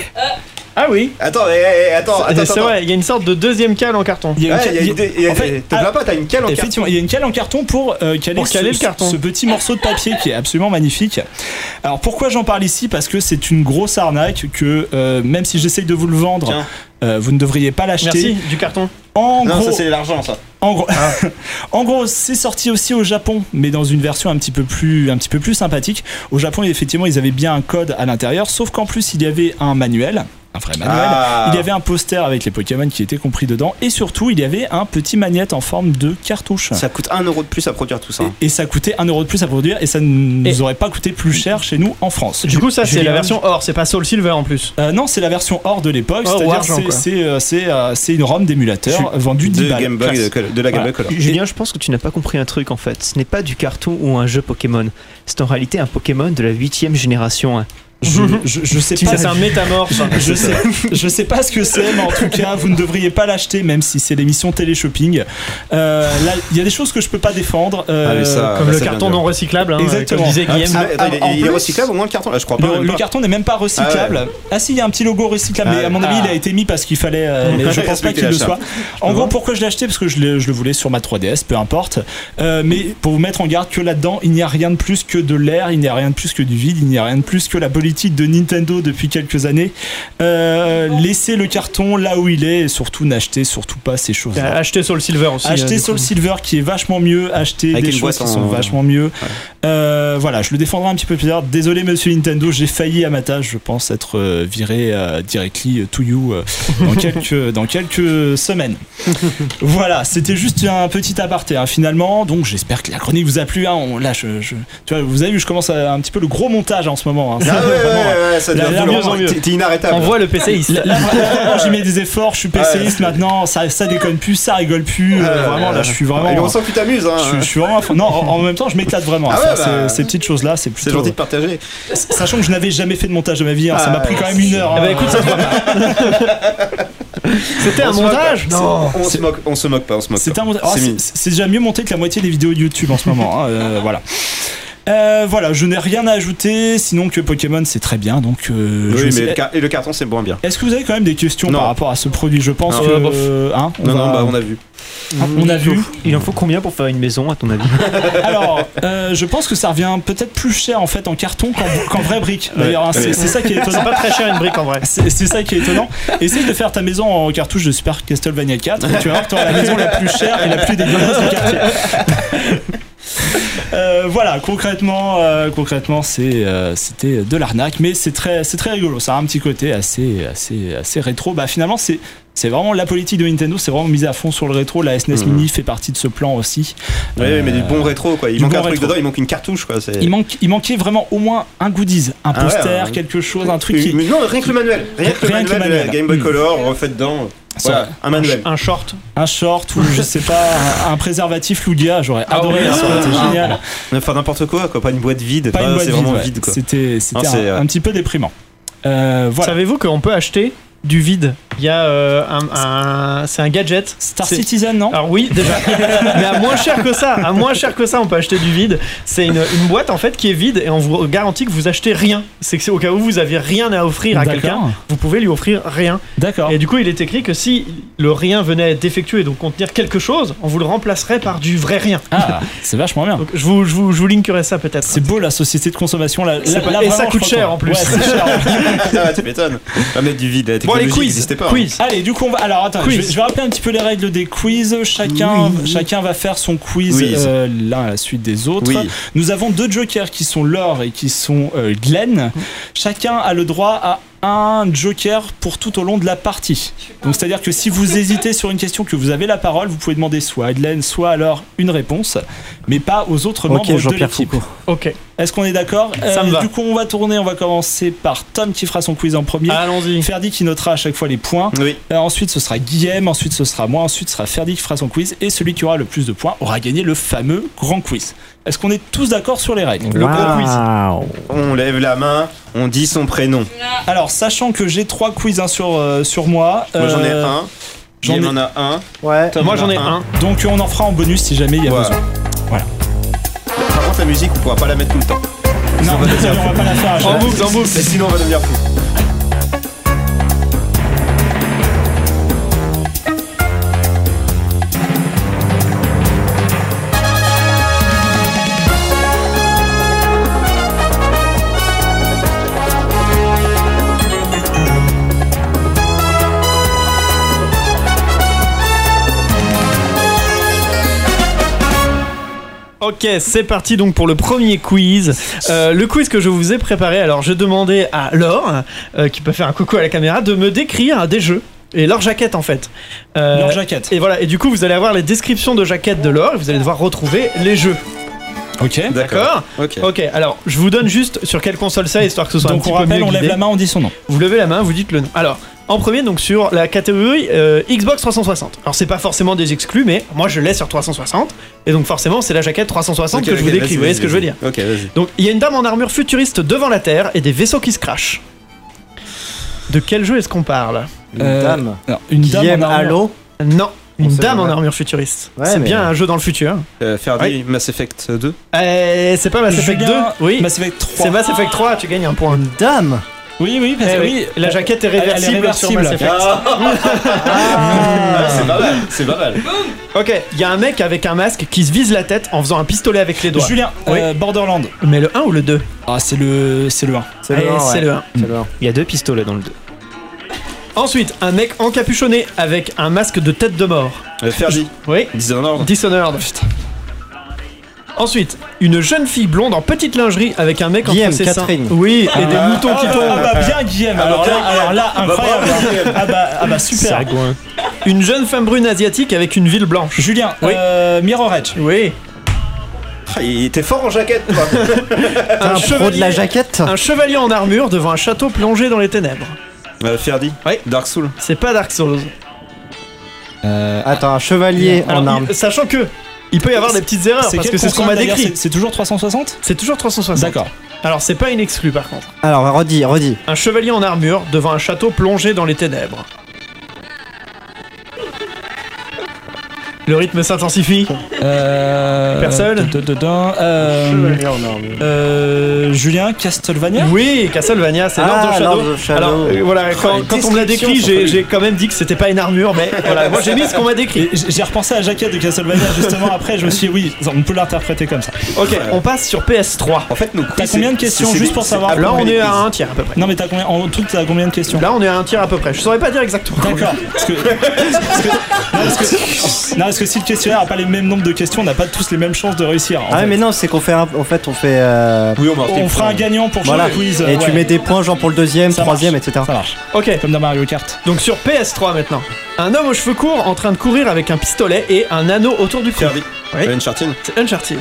Ah oui. Attends, eh, eh, attends, attends, C'est attends. vrai, il y a une sorte de deuxième cale en carton. Il y a une Ouais, ca- il y a il y une a- dé- il y a- en fait, te plains pas, t'as une cale en carton. effectivement, il y a une cale en carton pour euh, caler, Pour caler ce, le carton. ce petit morceau de papier qui est absolument magnifique. Alors pourquoi j'en parle ici? Parce que c'est une grosse arnaque que euh, même si j'essaye de vous le vendre, Tiens. euh, vous ne devriez pas l'acheter. Merci, du carton. En Non, gros, ça c'est l'argent, ça. En gros, en gros, c'est sorti aussi au Japon, mais dans une version un petit peu plus, un petit peu plus sympathique. Au Japon, effectivement, ils avaient bien un code à l'intérieur, sauf qu'en plus, il y avait un manuel, un vrai manuel. Ah. Il y avait un poster avec les Pokémon qui étaient compris dedans, et surtout, il y avait un petit magnète en forme de cartouche. Ça coûte un euro de plus à produire tout ça. Et, et ça coûtait un euro de plus à produire, et ça ne nous Et- aurait pas coûté plus cher chez nous en France. Du coup, ça, c'est Julien, la version or, c'est pas Soul Silver en plus. Euh, non, c'est la version hors de l'époque, Or ou c'est-à-dire argent, c'est quoi. c'est euh, c'est euh, c'est une ROM d'émulateur vendue dix De balles. Game Boy, de, Classe. de la Game Voilà. Boy Color. Julien, je pense que tu n'as pas compris un truc en fait. Ce n'est pas du carton ou un jeu Pokémon. C'est en réalité un Pokémon de la huitième génération. hein. Je, je, je sais Si pas. c'est un métamorphe. Je sais, je sais pas ce que c'est, mais en tout cas, vous ne devriez pas l'acheter, même si c'est l'émission Télé-Shopping. Euh, là, il y a des choses que je peux pas défendre. Euh, Ah, mais ça- Comme bah, le ça carton vient de- non recyclable, hein, Exactement. comme disait Guillaume. Ah, attends, il, en il est plus- recyclable au moins le carton là, je crois pas. Le, même le pas. carton n'est même pas recyclable. Ah, Ah, si, il y a un petit logo recyclable, Ah mais à mon ouais. avis, il a Ah. été mis parce qu'il fallait. euh, mais je pense pas Respecter qu'il le l'achat. soit. En gros, pourquoi je l'ai acheté? Parce que je, l'ai- je le voulais sur ma trois D S, peu importe. Euh, mais pour vous mettre en garde que là-dedans, il n'y a rien de plus que de l'air, il n'y a rien de plus que du vide, il n'y a rien de plus que la politique de Nintendo depuis quelques années. Euh, laissez le carton là où il est et surtout n'achetez surtout pas ces choses. Euh, Acheter sur le Silver aussi. Achetez euh, du sur le coup. Silver qui est vachement mieux, achetez Avec des une choses boîte qui en- sont vachement mieux. Euh, voilà, je le défendrai un petit peu plus tard. Désolé monsieur Nintendo, j'ai failli à ma tâche, je pense être euh, viré euh, directly to you euh, dans, quelques, dans quelques semaines. Voilà, c'était juste un petit aparté hein, finalement, donc j'espère que la chronique vous a plu. Hein, on, là, je, je- tu vois, vous avez vu, je commence à un petit peu le gros montage en ce moment. Hein, Ah ouais, ouais, vraiment, ouais, ouais, ça là, devient là, de mieux vraiment, en mieux. T'es t'es inarrêtable. On voit le PCiste. Là, là, vraiment, j'y mets des efforts, je suis PCiste Ouais. maintenant, ça, ça déconne plus, ça rigole plus. euh, Ouais, vraiment, ouais. là, je suis vraiment. Et on sent que tu t'amuses. Hein. Je, suis- je suis vraiment. à fond. Non, en, en même temps, je m'éclate vraiment à Ah faire ouais, bah, ces, ces petites choses-là. C'est C'est plutôt. gentil de partager. Sachant que je n'avais jamais fait de montage de ma vie, hein, ça Ah, m'a pris ouais. quand même une heure. Eh ben, hein. écoute, ça se voit pas. C'était un On se moque montage pas. Non. On se moque, on se moque pas, on se moque C'est pas. un montage. Oh, C'est c'est- mignon. c'est déjà mieux monté que la moitié des vidéos YouTube en ce moment. hein, euh, voilà. Euh, voilà, je n'ai rien à ajouter, sinon que Pokémon c'est très bien. Donc, euh, je Oui, sais- mais le, car- et le carton c'est moins bien. Est-ce que vous avez quand même des questions Non. par rapport à ce produit? Je pense Non. que. Euh, bof. euh, hein, on Non, va- non, bah on a vu. on a vu. Il en faut combien pour faire une maison, à ton avis? Alors, euh, je pense que ça revient peut-être plus cher en fait en carton qu'en, qu'en vraie brique. D'ailleurs, hein, c'est, Ouais. c'est ça qui est étonnant. C'est pas très cher une brique en vrai. C'est, c'est ça qui est étonnant. Essaye de faire ta maison en cartouche de Super Castlevania quatre et tu vas voir que tu auras la maison la plus chère et la plus dégueulasse du quartier. Euh, voilà, concrètement, euh, concrètement, c'est, euh, c'était de l'arnaque, mais c'est très, c'est très rigolo. Ça a un petit côté assez, assez, assez rétro. Bah finalement, c'est, c'est vraiment la politique de Nintendo, c'est vraiment misé à fond sur le rétro. La S N E S Mmh. Mini fait partie de ce plan aussi. Oui, Euh, mais du bon rétro quoi. Il du manque bon un truc rétro. dedans, il manque une cartouche quoi. C'est... Il, manque, il manquait vraiment au moins un goodies, un Ah ouais, poster, hein. quelque chose, un truc qui. Mais non, rien que le manuel. Rien que le Rien que manuel, le manuel. de la Game Boy Mm. Color refait dedans. Ça, Voilà, un manuel. Un short. Un short ou je sais pas, un, un préservatif Lugia, j'aurais Ah adoré, oui, ça aurait été ah. génial. Enfin n'importe quoi, quoi, pas une boîte vide. Pas Ah, une boîte c'est vide, vraiment ouais. vide quoi. C'était, c'était Non, un, c'est, euh, un petit peu déprimant. Euh, voilà. Savez-vous qu'on peut acheter du vide? Il y a euh, un, un- c'est un gadget. Star C'est- Citizen, non? Alors oui, déjà. Mais à moins cher que ça, à moins cher que ça, on peut acheter du vide. C'est une, une boîte en fait qui est vide et on vous garantit que vous achetez rien. C'est que c'est au cas où vous aviez rien à offrir à D'accord. quelqu'un, vous pouvez lui offrir rien. D'accord. Et du coup, il est écrit que si le rien venait à être défectueux et donc contenir quelque chose, on vous le remplacerait par du vrai rien. Ah, c'est vachement bien. Donc je vous, je vous, je vous linkerai ça peut-être. C'est beau la société de consommation là. C'est là- pas- là, et vraiment, ça je coûte crois cher qu'on- en plus. Ouais, c'est cher. Ah, tu m'étonnes. Pas mettre du vide, la Bon, les technologie quiz. n'existait pas. Quiz. Allez, du coup, on va. Alors, attends, Quiz. je vais, je vais rappeler un petit peu les règles des quiz. Chacun, Oui. chacun va faire son quiz Oui. euh, l'un à la suite des autres. Oui. Nous avons deux jokers qui sont Laure et qui sont euh, Glenn. Chacun a le droit à un joker pour tout au long de la partie. Donc c'est-à-dire que si vous hésitez sur une question, que vous avez la parole, vous pouvez demander soit à Glenn, soit à Laure une réponse, mais pas aux autres Ok, membres de Jean-Pierre l'équipe. Foucault. Ok, Est-ce qu'on est d'accord? Ça me va. Du coup, on va tourner, on va commencer par Tom qui fera son quiz en premier. allons-y. Ferdi qui notera à chaque fois les points. Oui. Euh, ensuite, ce sera Guillaume. Ensuite, ce sera moi. Ensuite, ce sera Ferdi qui fera son quiz. Et celui qui aura le plus de points aura gagné le fameux grand quiz. Est-ce qu'on est tous d'accord sur les règles? Le gros quiz. Waouh. On lève la main, on dit son prénom. Alors, sachant que j'ai trois quiz hein, sur, euh, sur moi. Moi j'en ai euh, un. j'en Guillaume ai- en a un. Ouais. Tom Moi en j'en a ai un. Donc, on en fera en bonus si jamais il y a Voilà. besoin. Par contre la musique on pourra pas la mettre tout le temps. Non, on va désolé, devenir on va pas la faire à chaque En fois. boucle, en boucle. Sinon on va devenir fou. Ok, c'est parti donc pour le premier quiz. Euh, le quiz que je vous ai préparé, alors je demandais à Laure, euh, qui peut faire un coucou à la caméra, de me décrire des jeux. Et leur jaquette en fait. Euh, Leur jaquette. Et voilà, et du coup vous allez avoir les descriptions de jaquettes de Laure et vous allez devoir retrouver les jeux. Ok. D'accord. Ok. Ok, alors je vous donne juste sur quelle console c'est, histoire que ce soit un Donc, petit on peu rappelle, mieux on lève guidé. la main, on dit son nom. Vous levez la main, vous dites le nom. Alors, En premier, donc sur la catégorie euh, Xbox trois cent soixante. Alors c'est pas forcément des exclus, mais moi je l'ai sur trois cent soixante, et donc forcément c'est la jaquette trois cent soixante Ok, que je ok, vous décris, vas-y, vous voyez ce que vas-y, je veux dire. Ok, vas-y. Donc il y a une dame en armure futuriste devant la Terre et des vaisseaux qui se crachent. De quel jeu est-ce qu'on parle? Une Euh, dame. Alors, une dame Guillaume en armure. Halo. Non, une On sait dame en jamais. armure futuriste. Ouais, c'est mais- bien un jeu dans le futur. Euh, Ferdi, Mass Effect deux. Euh, c'est pas Mass Effect Julien, deux? Oui. Mass Effect trois. C'est Mass Effect trois, tu gagnes un point. Une dame. Oui, oui, parce Eh que oui, oui. la jaquette est Elle- elle est réversible, réversible. sur Mass Effect. Ah, c'est pas mal, c'est pas mal. Ok, il y a un mec avec un masque qui se vise la tête en faisant un pistolet avec les doigts. Julien, Oui. euh, Borderland. Mais le un ou le deux? Ah, c'est le, c'est le un. C'est Eh, le un, c'est ouais. le un. C'est le un. Il y a deux pistolets dans le deux. Ensuite, un mec encapuchonné avec un masque de tête de mort. Euh, Ferdi, Oui. Dishonored. Dishonored. Ensuite, une jeune fille blonde en petite lingerie avec un mec Guillaume, entre ses Catherine. seins. Oui, et des moutons qui Ah tombent. bah bien Guillaume, alors là, alors là incroyable. Ah bah, ah bah super. Une jeune femme brune asiatique avec une ville blanche. Julien, Oui. euh, Mirror Edge. Oui. Ah, il était fort en jaquette, toi. Un pro de la jaquette. Un chevalier en armure devant un château plongé dans les ténèbres. Euh, Ferdi, Oui. Dark Souls. C'est pas Dark Souls. Euh, Attends, un chevalier Alors, en arme. il- sachant que il peut y avoir des petites erreurs parce quelle que c'est ce qu'on m'a console, d'ailleurs, décrit. c'est- C'est toujours trois cent soixante. C'est toujours trois cent soixante. D'accord. Alors c'est pas une exclue par contre. Alors, redis, redis. Un chevalier en armure devant un château plongé dans les ténèbres. Le rythme s'intensifie. Euh, Personne de- de- de- de- euh, Chevalier en armure. euh, Julien, Castlevania. Oui, Castlevania, c'est Ah, Lord of Shadow. Lord of Shadow. Alors euh, voilà, quand, les quand on me l'a décrit, descriptions j'ai sont j'ai quand même dit que c'était pas une armure, mais voilà, moi j'ai mis ce qu'on m'a décrit. Et j- J'ai repensé à la jaquette de Castlevania justement après, je me suis dit oui, on peut l'interpréter comme ça. Ok, on passe sur P S trois. En fait, nos T'as combien de questions, juste pour savoir? Là on est à un tiers à peu près. Non mais t'as combien, en tout t'as combien de questions? Là on est à un tiers à peu près. Je saurais pas dire exactement. D'accord. Parce que, parce que- non, parce que- non, parce que si le questionnaire a pas les mêmes nombres de questions, on n'a pas tous les mêmes chances de réussir. en Ah, fait. mais non, c'est qu'on fait un- en fait, on fait. euh, Oui, on marque On des fera points. un gagnant pour Voilà. chaque quiz. Et ouais. tu mets des points, genre pour le deuxième, Ça troisième, marche. et cetera. Ça marche. Ok, Comme dans Mario Kart. donc sur P S trois maintenant. Un homme aux cheveux courts en train de courir avec un pistolet et un anneau autour du cou. Ferdi, Oui. euh, Uncharted. C'est Uncharted.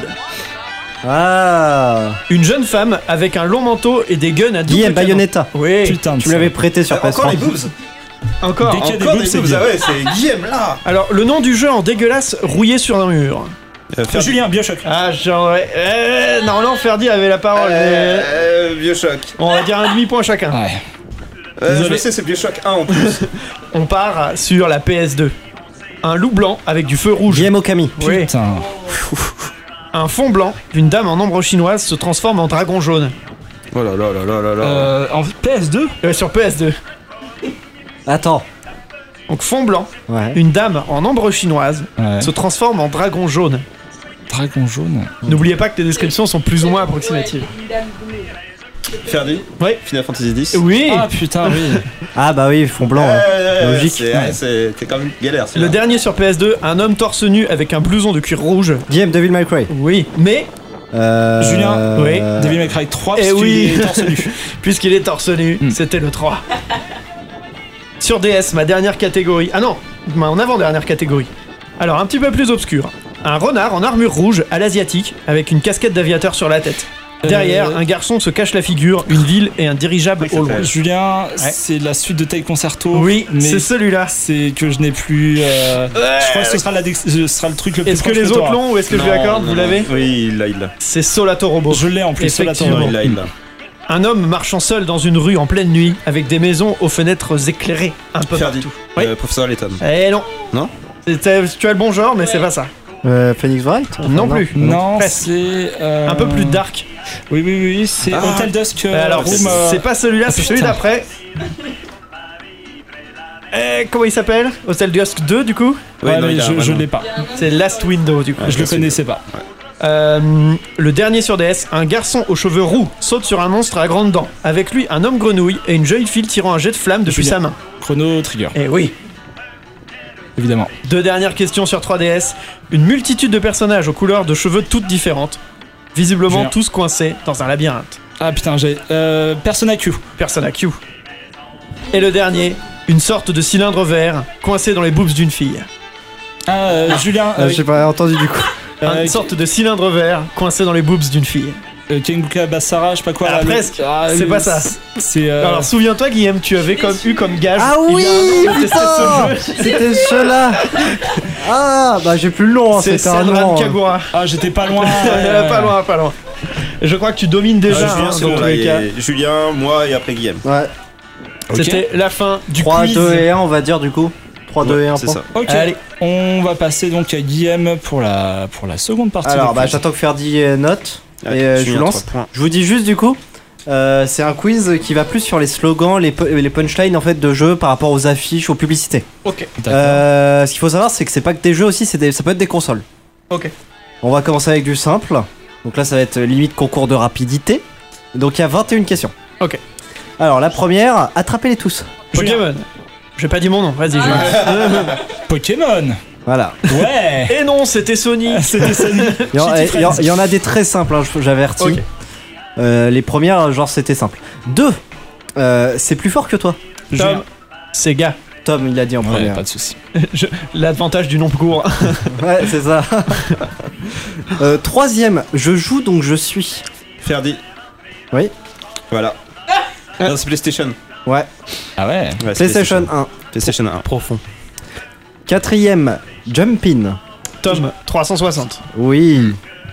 Ah. Une jeune femme avec un long manteau et des guns à double Guillaume, canon. Bayonetta. Oui. Putain de Tu me l'avais prêté sur Euh, P S encore trois. les boobs. Encore. Dès qu'il y a des Encore boobs, des c'est boobs, bien. ah ouais, c'est Guillaume là. Alors le nom du jeu en dégueulasse rouillé sur un mur. Euh, Ferdi. Julien, Bioshock. Ah j'aurais. Euh, normalement Ferdi avait la parole. mais- Euh, Bioshock. On va dire un demi-point chacun. Ouais. Euh, je Désolé. sais, c'est Bioshock un en plus. On part sur la P S deux. Un loup blanc avec du feu rouge. Guillaume Okami. Oui. Putain. Un fond blanc d'une dame en ombre chinoise se transforme en dragon jaune. Oh là là là là là là. Euh, en P S deux. Euh, sur P S deux. Attends. Donc fond blanc, Ouais. une dame en ombre chinoise Ouais. se transforme en dragon jaune. Dragon jaune. N'oubliez pas que les descriptions sont plus ou moins approximatives. Ferdi. Oui. Final Fantasy X. Oui. Ah putain, oui. Ah, bah oui, fond blanc. hein. Euh, Logique. c'est- ouais, c'est c'est quand même galère. Le celui-là. dernier sur P S deux, un homme torse nu avec un blouson de cuir rouge. Devil Devil May Cry. Oui, mais Euh, Julien, oui. euh, Devil May Cry trois, Eh parce qu'il oui. est torse nu. puisqu'il est torse nu, Hmm. c'était le trois. Sur D S, ma dernière catégorie. Ah non, ma en avant-dernière catégorie. Alors, un petit peu plus obscur. Un renard en armure rouge à l'asiatique avec une casquette d'aviateur sur la tête. Derrière, Euh, un garçon se cache la figure, une ville et un dirigeable au loin. Julien, c'est la suite de Tail Concerto. Oui, mais c'est celui-là. c'est que je n'ai plus. euh, Je crois que ce sera, la dex- ce sera le truc le plus Est-ce que proche les t'auras. autres l'ont ou est-ce que je lui Non, accorde non, Vous non. l'avez Oui, il l'a, il l'a. C'est Solato Robo. Je l'ai en plus, Effectivement. Solato Il Robo. l'a, il l'a. Un homme marchant seul dans une rue en pleine nuit avec des maisons aux fenêtres éclairées un peu Ferdi. partout. Oui. Euh, Professeur Layton. Eh non. Non C'était- Tu as le bon genre, mais c'est pas ça. euh, Phoenix Wright. Enfin, non plus. Non, Presque. c'est. euh, Un peu plus dark. Oui, oui, oui, oui, c'est Ah. Hotel Dusk. euh, Euh, alors, Room, c'est euh, c'est pas celui-là, c'est putain. celui d'après. Eh, comment il s'appelle Hotel Dusk deux, du coup Oui, ouais, non, mais il a je, un je nom. l'ai pas. C'est Last Window, du coup. Je le connaissais pas. Euh, le dernier sur D S, un garçon aux cheveux roux saute sur un monstre à grandes dents. Avec lui, un homme grenouille et une jeune fille tirant un jet de flamme depuis Julien. sa main. Chrono Trigger, Eh oui. évidemment. Deux dernières questions sur trois D S. Une multitude de personnages aux couleurs de cheveux toutes différentes. Visiblement Julien. tous coincés dans un labyrinthe. Ah putain, j'ai. Euh, Persona Q. Persona Q. Et le dernier, une sorte de cylindre vert coincé dans les boobs d'une fille. Ah, euh, Julien. Euh, euh, J'ai pas entendu du coup. euh, Une sorte de cylindre vert coincé dans les boobs d'une fille. Euh, Kenguka Basara, je sais pas quoi. Ah, là, le- presque. Ah, C'est le- pas ça. C'est. euh, Alors souviens-toi Guillaume, tu avais comme, eu comme gage. Ah il y oui, a un an, de tester putain, ce jeu. c'était ce jeu-là. Ah, bah j'ai plus le nom, hein, C'est c'était un Senran nom. hein. Kagura. Ah, j'étais pas loin. Euh, pas loin, pas loin. Je crois que tu domines déjà. Julien, hein, c'est dans bon, tous là, les il y cas. a Julien, moi et après Guillaume. Ouais, Ok. C'était la fin du trois, quiz. deux et un, on va dire du coup. trois, deux et un. C'est ça. Ok. Allez. On va passer donc à Guillaume pour la, pour la seconde partie. Alors, du bah quiz. j'attends que Ferdi euh, note et euh, je Julien, lance. trois points. Je vous dis juste du coup, euh, c'est un quiz qui va plus sur les slogans, les, pu- les punchlines en fait de jeux par rapport aux affiches, aux publicités. Ok. D'accord. Euh, ce qu'il faut savoir, c'est que c'est pas que des jeux aussi, c'est des, ça peut être des consoles. Ok. On va commencer avec du simple. Donc là, ça va être limite concours de rapidité. Donc il y a vingt et une questions. Ok. Alors la première, attrapez-les tous. Pokémon. J'ai pas dit mon nom, vas-y. Julien. Pokémon. Voilà. Ouais. Et non, c'était Sony. C'était Sony. Il y, en, Shitty il y en- Friends. il y en a des très simples, hein, je- j'avertis. Ok. Euh, les premières, genre c'était simple. Deux, euh, c'est plus fort que toi. Tom, Sega. Tom, il l'a dit en Ouais, premier. pas de soucis. Je- L'avantage du nom court. Ouais, c'est ça. Euh, troisième, je joue donc je suis. Ferdi. Oui. Voilà. Non, c'est PlayStation. Ouais. Ah ouais. Ouais, c'est PlayStation un. PlayStation un. Profond. Quatrième, Jump In. Tom, trois cent soixante. Oui.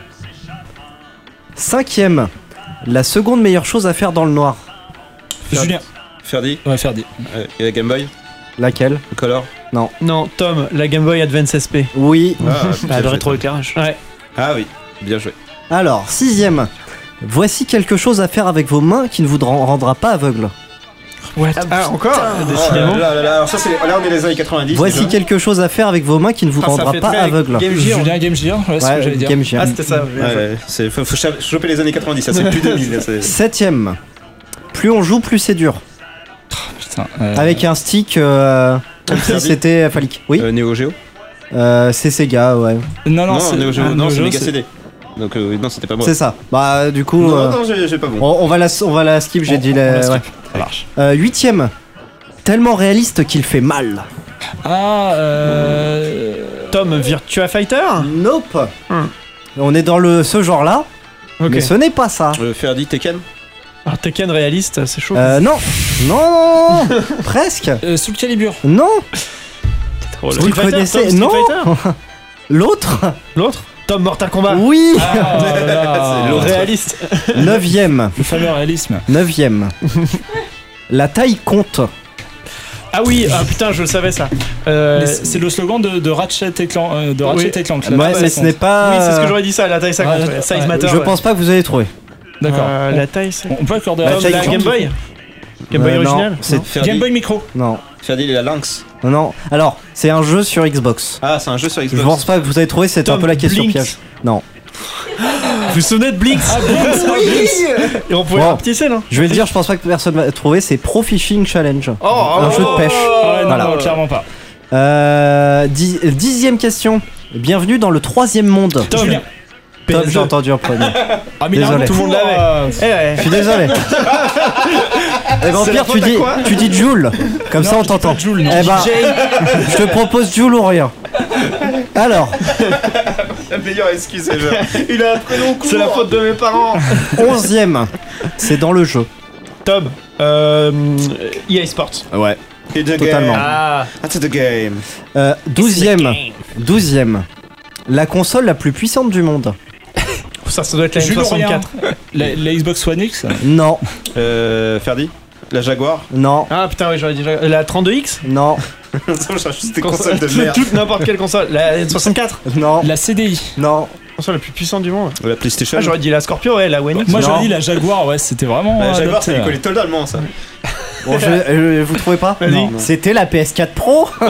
Cinquième, la seconde meilleure chose à faire dans le noir. Julien. Ferdi. Ouais, Ferdi. Euh, et la Game Boy. Laquelle? Le Color. Non, Tom, la Game Boy Advance S P. Oui. Ah, Ah, bien le joué. rétroéclairage. Ouais. Ah oui, bien joué. Alors, sixième, voici quelque chose à faire avec vos mains qui ne vous dra- rendra pas aveugle. What Ah, encore Décidément. Oh là là là, alors ça c'est là on est les années quatre-vingt-dix. Voici déjà. quelque chose à faire avec vos mains qui ne vous Ah, ça rendra fait pas très aveugle. Game Gear. Julien Game Gear. Ouais, c'est ce que Ouais, j'allais dire. Game Gear. Ah, c'était ça. bien Ouais, joué. ouais, c'est faut, faut cha- choper les années quatre-vingt-dix, ça c'est plus deux mille. là, c'est- Septième, plus on joue, plus c'est dur. Putain. euh, Avec un stick, euh, comme si Ferdi. c'était phallique. Oui. Euh, Neo Geo. Euh, c'est Sega, ouais. Non, non, Non, c'est Neo Geo, ah, non, Neo c'est Geo, Mega C D. Donc euh, non, c'était pas moi. C'est ça. Bah, du coup, Non, euh, non, j'ai j'ai pas bon. on, on va la, on va la skip. J'ai On- dit on la. la skip. ouais. Ça marche. Euh, huitième, tellement réaliste qu'il fait mal. Ah, euh. Tom, Virtua Fighter. Nope. Hmm. On est dans le ce genre-là, Ok. mais ce n'est pas ça. Euh, Ferdi, Tekken. Alors Tekken réaliste, c'est chaud. Euh, non, non, non, non. Presque. Euh, Soul Calibur. Non. Street Vous le Fighter, connaissez? Tom, Street Non. Fighter. L'autre. L'autre Tom Mortal Kombat. Oui. Ah, oh là là. C'est l'autre. Réaliste. Neuvième. Le fameux réalisme. Neuvième. La taille compte. Ah oui, ah putain, je le savais ça. Euh, Mais C'est le slogan de, de Ratchet et Clank. euh, de Ratchet Oui. et Clank. Ouais, La taille, mais ça ce n'est compte. pas. Oui, c'est ce que j'aurais dit ça, la taille ça Ouais, compte. ouais, ouais. Size ouais. matter. Je ouais. pense pas que vous allez trouver. D'accord. Euh, On- la taille ça. on, on peut accorder La à Tom, taille la compte. Game Boy. Game Boy Euh, non, original. c'est- non Ferdi. Game Boy Micro. Non, Ferdi, il a Lynx. non, non. Alors, c'est un jeu sur Xbox. Ah, c'est un jeu sur Je Xbox. pense pas que vous allez trouver. C'est un Tom, peu la question Blinks. piège. Non. Vous vous souvenez de Blinks Ah, Blinks, ah, Blinks. Et on pouvait Bon. rapetisser là. Je vais le dire. Je pense pas que personne va trouver. C'est Pro Fishing Challenge. Oh, Un jeu de pêche. Ah ouais, non, Voilà. non, clairement pas. Euh, dix- dixième question. Bienvenue dans le troisième monde. Tom. Julien. Tom, P S deux. j'ai entendu en premier. Ah, mais il a Désolé. un Tout le monde tour, l'avait. euh, Eh ouais. Je suis désolé. Eh ben, au C'est pire, la tu faute à dis, quoi tu dis Joule. Comme Non, ça, on je dis pas t'entend. Joule, non. Eh ben, je te propose Joule ou rien. Alors, La meilleure excuse ever. Il a un prénom court. C'est la faute de mes parents. onzième. C'est dans le jeu. Tom. Euh, E A Sports. Ouais. It's the Totalement. game. Ah. That's the game. Euh, douzième. douzième. La console la plus puissante du monde. Ça, ça doit être la Jules N soixante-quatre. La, la Xbox One X. Non, Euh, Ferdi. La Jaguar. non, Ah putain, oui, j'aurais dit la trente-deux X. non, Ça, je cherche juste des consoles de merde. Toute n'importe quelle console. La N soixante-quatre. non, La C D I. non. Console la plus puissante du monde. La PlayStation. Ah, j'aurais dit la Scorpio, ouais, la One X. Moi Non. j'aurais dit la Jaguar, ouais, c'était vraiment. La Jaguar, adapté, c'est là. les collègues allemand, ça. Bon, je, euh, vous trouvez pas? Non. C'était la P S quatre Pro. Et on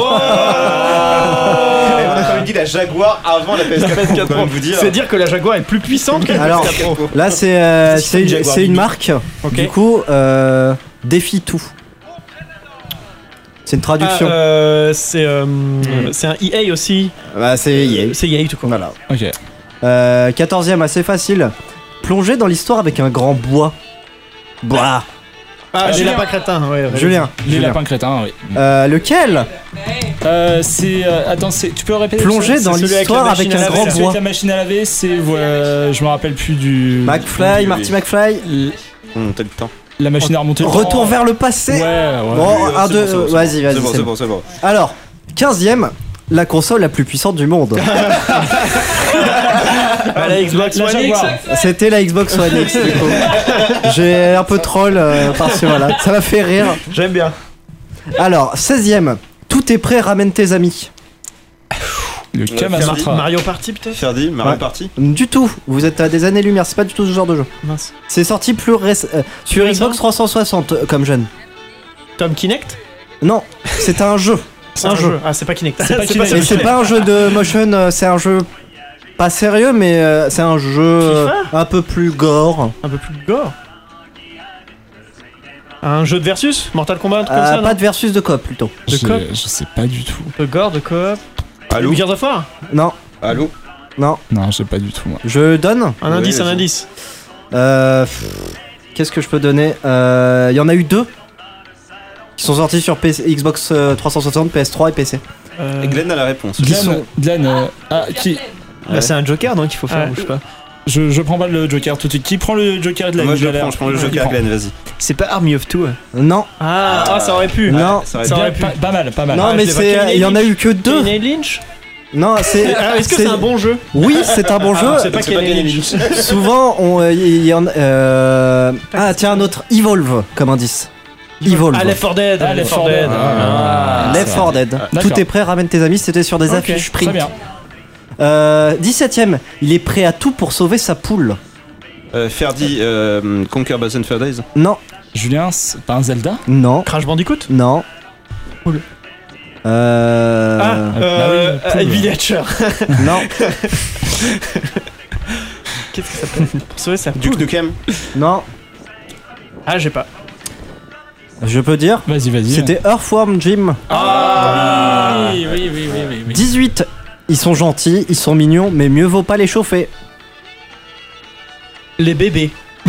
a quand même dit la Jaguar avant la P S quatre. P S quatre Faut quand même Pro. vous dire. C'est dire que la Jaguar est plus puissante que la Alors, P S quatre Pro. là, c'est euh, Qu'est-ce que c'est une une, Jaguar c'est une Mini marque. Ok. Du coup, euh, défie tout. C'est une Ah, traduction. euh, c'est euh, c'est un E A aussi. Bah, c'est E A. C'est E A tout court. Voilà. Ok. Euh, quatorzième, assez facile. Plonger dans l'histoire avec un grand bois. Bois. Ah, Ah, les Julien. lapins crétins, ouais. ouais. Julien. Les Julien. lapins crétins, oui. Euh, lequel Euh, c'est. euh, attends, c'est, tu peux répéter Plonger dans celui avec l'histoire la avec, machine à un laver, grand C'est celui bois. avec la machine à laver, c'est. Voilà, je me rappelle plus du. McFly, du- Marty McFly. L- On t'as le temps. La machine à remonter le temps. Retour vers le passé. Ouais, ouais. Bon, Oui, un, c'est deux, bon, c'est bon, c'est vas-y, bon. vas-y. C'est bon, c'est c'est bon. bon, c'est bon. Alors, quinzième, la console la plus puissante du monde. Bah, la Xbox La One X. Jaguar. C'était la Xbox One X. du coup. J'ai un peu troll euh, parce que voilà, ça m'a fait rire. J'aime bien. Alors, seizième, tout est prêt, ramène tes amis. Le Kamasutra. Mario Party peut-être. Ferdi, Mario Ouais. Party. Du tout, vous êtes à des années-lumière, c'est pas du tout ce genre de jeu. Mince. C'est sorti plus réc- euh, sur récent Xbox trois cent soixante euh, comme jeune. Tom Kinect. Non, c'est un jeu. C'est un jeu. Ah, c'est pas Kinect. C'est pas Kinect. Et c'est pas un jeu de motion, euh, c'est un jeu pas sérieux, mais euh, c'est un jeu euh, un peu plus gore. Un peu plus gore. Un jeu de versus Mortal Kombat, un truc comme Euh, ça, pas non de versus de coop plutôt. De Je, coop je sais pas du tout. De gore, de coop. Allô. Gears of War. Non, Allô. non, Non, je sais pas du tout, moi. je donne. Un Ouais, indice, un vas-y. indice. Euh, pff, Qu'est-ce que je peux donner Euh, Il y en a eu deux qui sont sortis sur P C Xbox euh, trois cent soixante, P S trois et P C. Euh, Et Glenn a la réponse. Glenn, Glenn euh, ah, qui bah, c'est un Joker donc il faut faire, Ouais. ou je sais pas. je, je prends pas le Joker tout de suite. Qui prend le Joker de la Moi je de le la- prends, je prends le Qui Joker prend Glenn, vas-y. C'est pas Army of Two. Non, Ah, ah, ça aurait pu. non, Ça aurait Ça été- aurait pu. Pas, pas mal, pas mal. non, Ah, mais je l'ai pas. c'est, Kane il y en a eu que deux. Kane Lynch. Non, c'est. Ah, est-ce que c'est un bon jeu? Oui, c'est un bon jeu. Ah, c'est pas C'est pas Kane Kane Lynch. Souvent, on, euh, il y en euh... Ah, tiens, un autre Evolve comme indice. Evolve. Ah, Left four Dead. Ah, Left four Dead. Ah. Left c'est four vrai. Dead. D'accord. Tout est prêt, ramène tes amis. C'était sur des Ok, affiches print. Très bien. Euh, dix-septième, il est prêt à tout pour sauver sa poule. Euh, Ferdi, euh, Conquer Bad and Fair Days. Non, Julien, c'est pas un Zelda non, Crash Bandicoot. non. Poule. Euh... Ah, bah euh, oui, poule. Villager. Non, Qu'est-ce que ça s'appelle? Pour sauver sa Duke poule. Nukem. non. Ah, j'ai pas. Je peux dire. Vas-y, vas-y. C'était Earthworm Jim. Ah oui, oui, oui, oui, oui, oui. dix-huit. Ils sont gentils, ils sont mignons, mais mieux vaut pas les chauffer. Les bébés.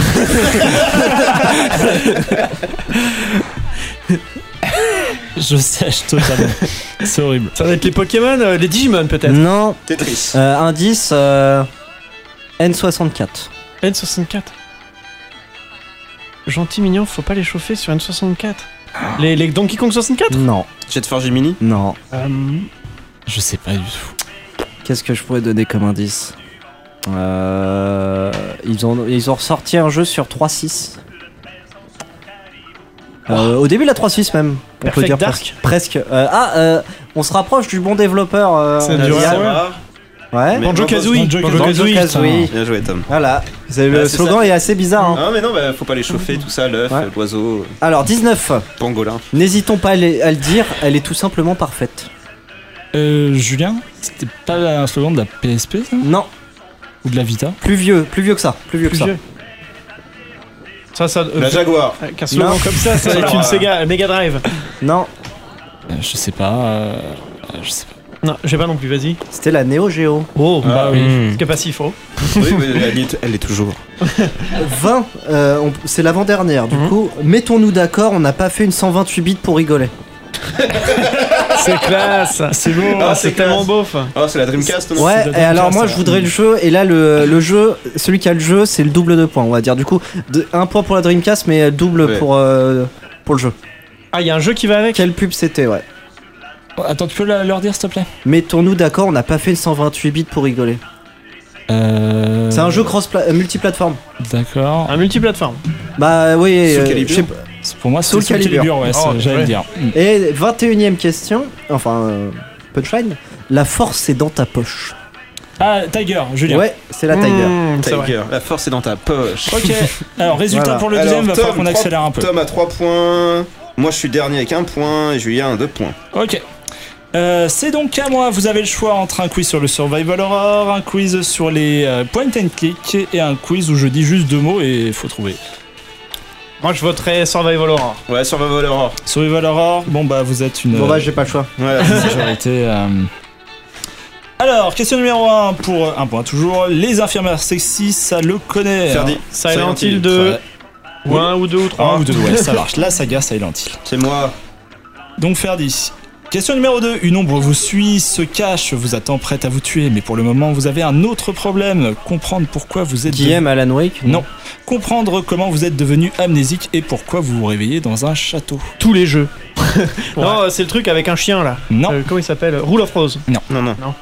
Je sèche totalement. C'est horrible. Ça va être les Pokémon, euh, les Digimon peut-être. Non. Tetris. Euh, indice euh, N soixante-quatre. N soixante-quatre. Gentil mignon, faut pas les chauffer sur N soixante-quatre. Les, les Donkey Kong soixante-quatre. Non, Jet Force Gemini. non. Euh, Je sais pas du tout. Qu'est-ce que je pourrais donner comme indice euh, ils, ont, ils ont ressorti un jeu sur trois six. Euh, au début de la trois six même. On Perfect peut dire Dark. presque. presque. Euh, ah, euh, on se rapproche du bon développeur. Euh, C'est on du va dire. rare. Ouais. Mais- Banjo-Kazooie. Banjo- Banjo-Kazooie. Banjo-Kazooie. Bien joué, Tom. Voilà. C'est- Ah, le c'est slogan ça. est assez bizarre. Hein. Ah, mais non, bah, faut pas les chauffer, tout ça, l'œuf, Ouais. l'oiseau, Alors, dix-neuf. pangolin. N'hésitons pas à, le- à le dire, elle est tout simplement parfaite. Euh, Julien, c'était pas un slogan de la P S P, ça Non, Ou de la Vita plus vieux, plus vieux que ça. Plus vieux Plus que ça. vieux. Ça, ça. euh, La Jaguar. Avec un slogan Non. comme ça, ça va être une Ah. Sega Mega Drive. Non, Euh, Je sais pas. euh, euh, Je sais pas. Non, j'ai pas non plus, vas-y. c'était la Neo Geo. Oh, Bah oui. Ce qui est pas si faux. Oui, oui, elle est, elle est toujours. vingt, euh, on- c'est l'avant-dernière. Du Mhm. coup, mettons-nous d'accord, on n'a pas fait une cent vingt-huit bits pour rigoler. C'est classe. C'est beau. Ah, c'est c'est tellement classe. beauf. Oh, c'est la Dreamcast, non Ouais, c'est de et alors Dreamcast, moi ça je va. voudrais le jeu, et là le, le jeu, celui qui a le jeu, c'est le double de points, on va dire. Du coup, de- un point pour la Dreamcast, mais double Ouais. pour, euh, pour le jeu. Ah, il y a un jeu qui va avec. Quelle pub c'était, ouais. Oh, attends, tu peux la- leur dire, s'il te plaît Mettons-nous d'accord, on n'a pas fait une cent vingt-huit bits pour rigoler. Euh... C'est un jeu cross multiplateforme. D'accord. Un multiplateforme. Bah oui, Soul euh, Calibur. je sais pas. C'est- Pour moi, c'est Soul Soul Calibur. Calibur, ouais, Oh, c'est- j'allais ouais. le dire. Mm. Et vingt et unième question, enfin, euh, punchline. La force est dans ta poche. Ah, Tiger, Julien. Ouais, c'est la Tiger. Mmh, c'est vrai. Tiger, la force est dans ta poche. Ok. Alors, résultat Voilà. pour le Alors, deuxième, va falloir Tom, qu'on trois- accélère un peu. Tom a trois points. Moi, je suis dernier avec un point et Julien a deux points. Ok. Euh, c'est donc à moi, vous avez le choix entre un quiz sur le survival horror, un quiz sur les euh, point and click et un quiz où je dis juste deux mots et il faut trouver. Moi, je voterais Survival Horror. Ouais, Survival Horror. Survival horror, bon bah vous êtes une Bon bah j'ai pas le choix. Ouais, majorité. euh. Alors, question numéro un pour euh, un point toujours. Les infirmières sexy, ça le connaît. Ferdi. Silent Hill deux. Ouais. Ou un ou deux ou Un trois. ou deux, ouais, ça marche. La saga Silent Hill. c'est moi. Donc Ferdi, Question numéro deux. Une ombre vous suit, se cache, vous attend prête à vous tuer, mais pour le moment vous avez un autre problème. Comprendre pourquoi vous êtes... Guillaume, Alan Wake? Non. Comprendre comment vous êtes devenu amnésique et pourquoi vous vous réveillez dans un château. Tous les jeux. Non, c'est le truc avec un chien là. Non. Euh, comment il s'appelle? Rule of Rose. Non. Non, non. Non.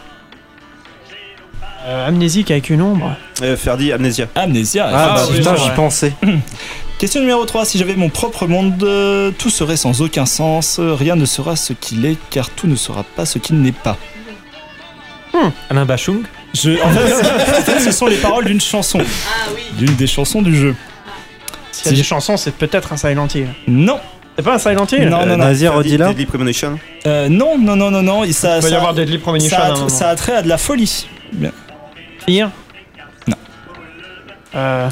Euh, amnésique avec une ombre. Euh, Ferdi, Amnesia. Amnésia. Ah, bah, effectivement. putain, ouais. j'y pensais. Question numéro trois. Si j'avais mon propre monde, euh, tout serait sans aucun sens. Rien ne sera ce qu'il est, car tout ne sera pas ce qu'il n'est pas. Alain Bachung. Je, en, fait, en fait, ce sont les paroles d'une chanson. Ah oui. D'une des chansons du jeu. S'il y a des chansons, c'est peut-être un Silent Hill. Non. C'est pas un Silent Hill? Non, non, non. Vas-y, redis-la. Deadly Premonition. Euh, non, non, non, non, non. Et ça, Il va y ça- avoir Deadly Premonition. ça, à un a, moment. ça a trait à de la folie. Bien. Fear? Non. Euh,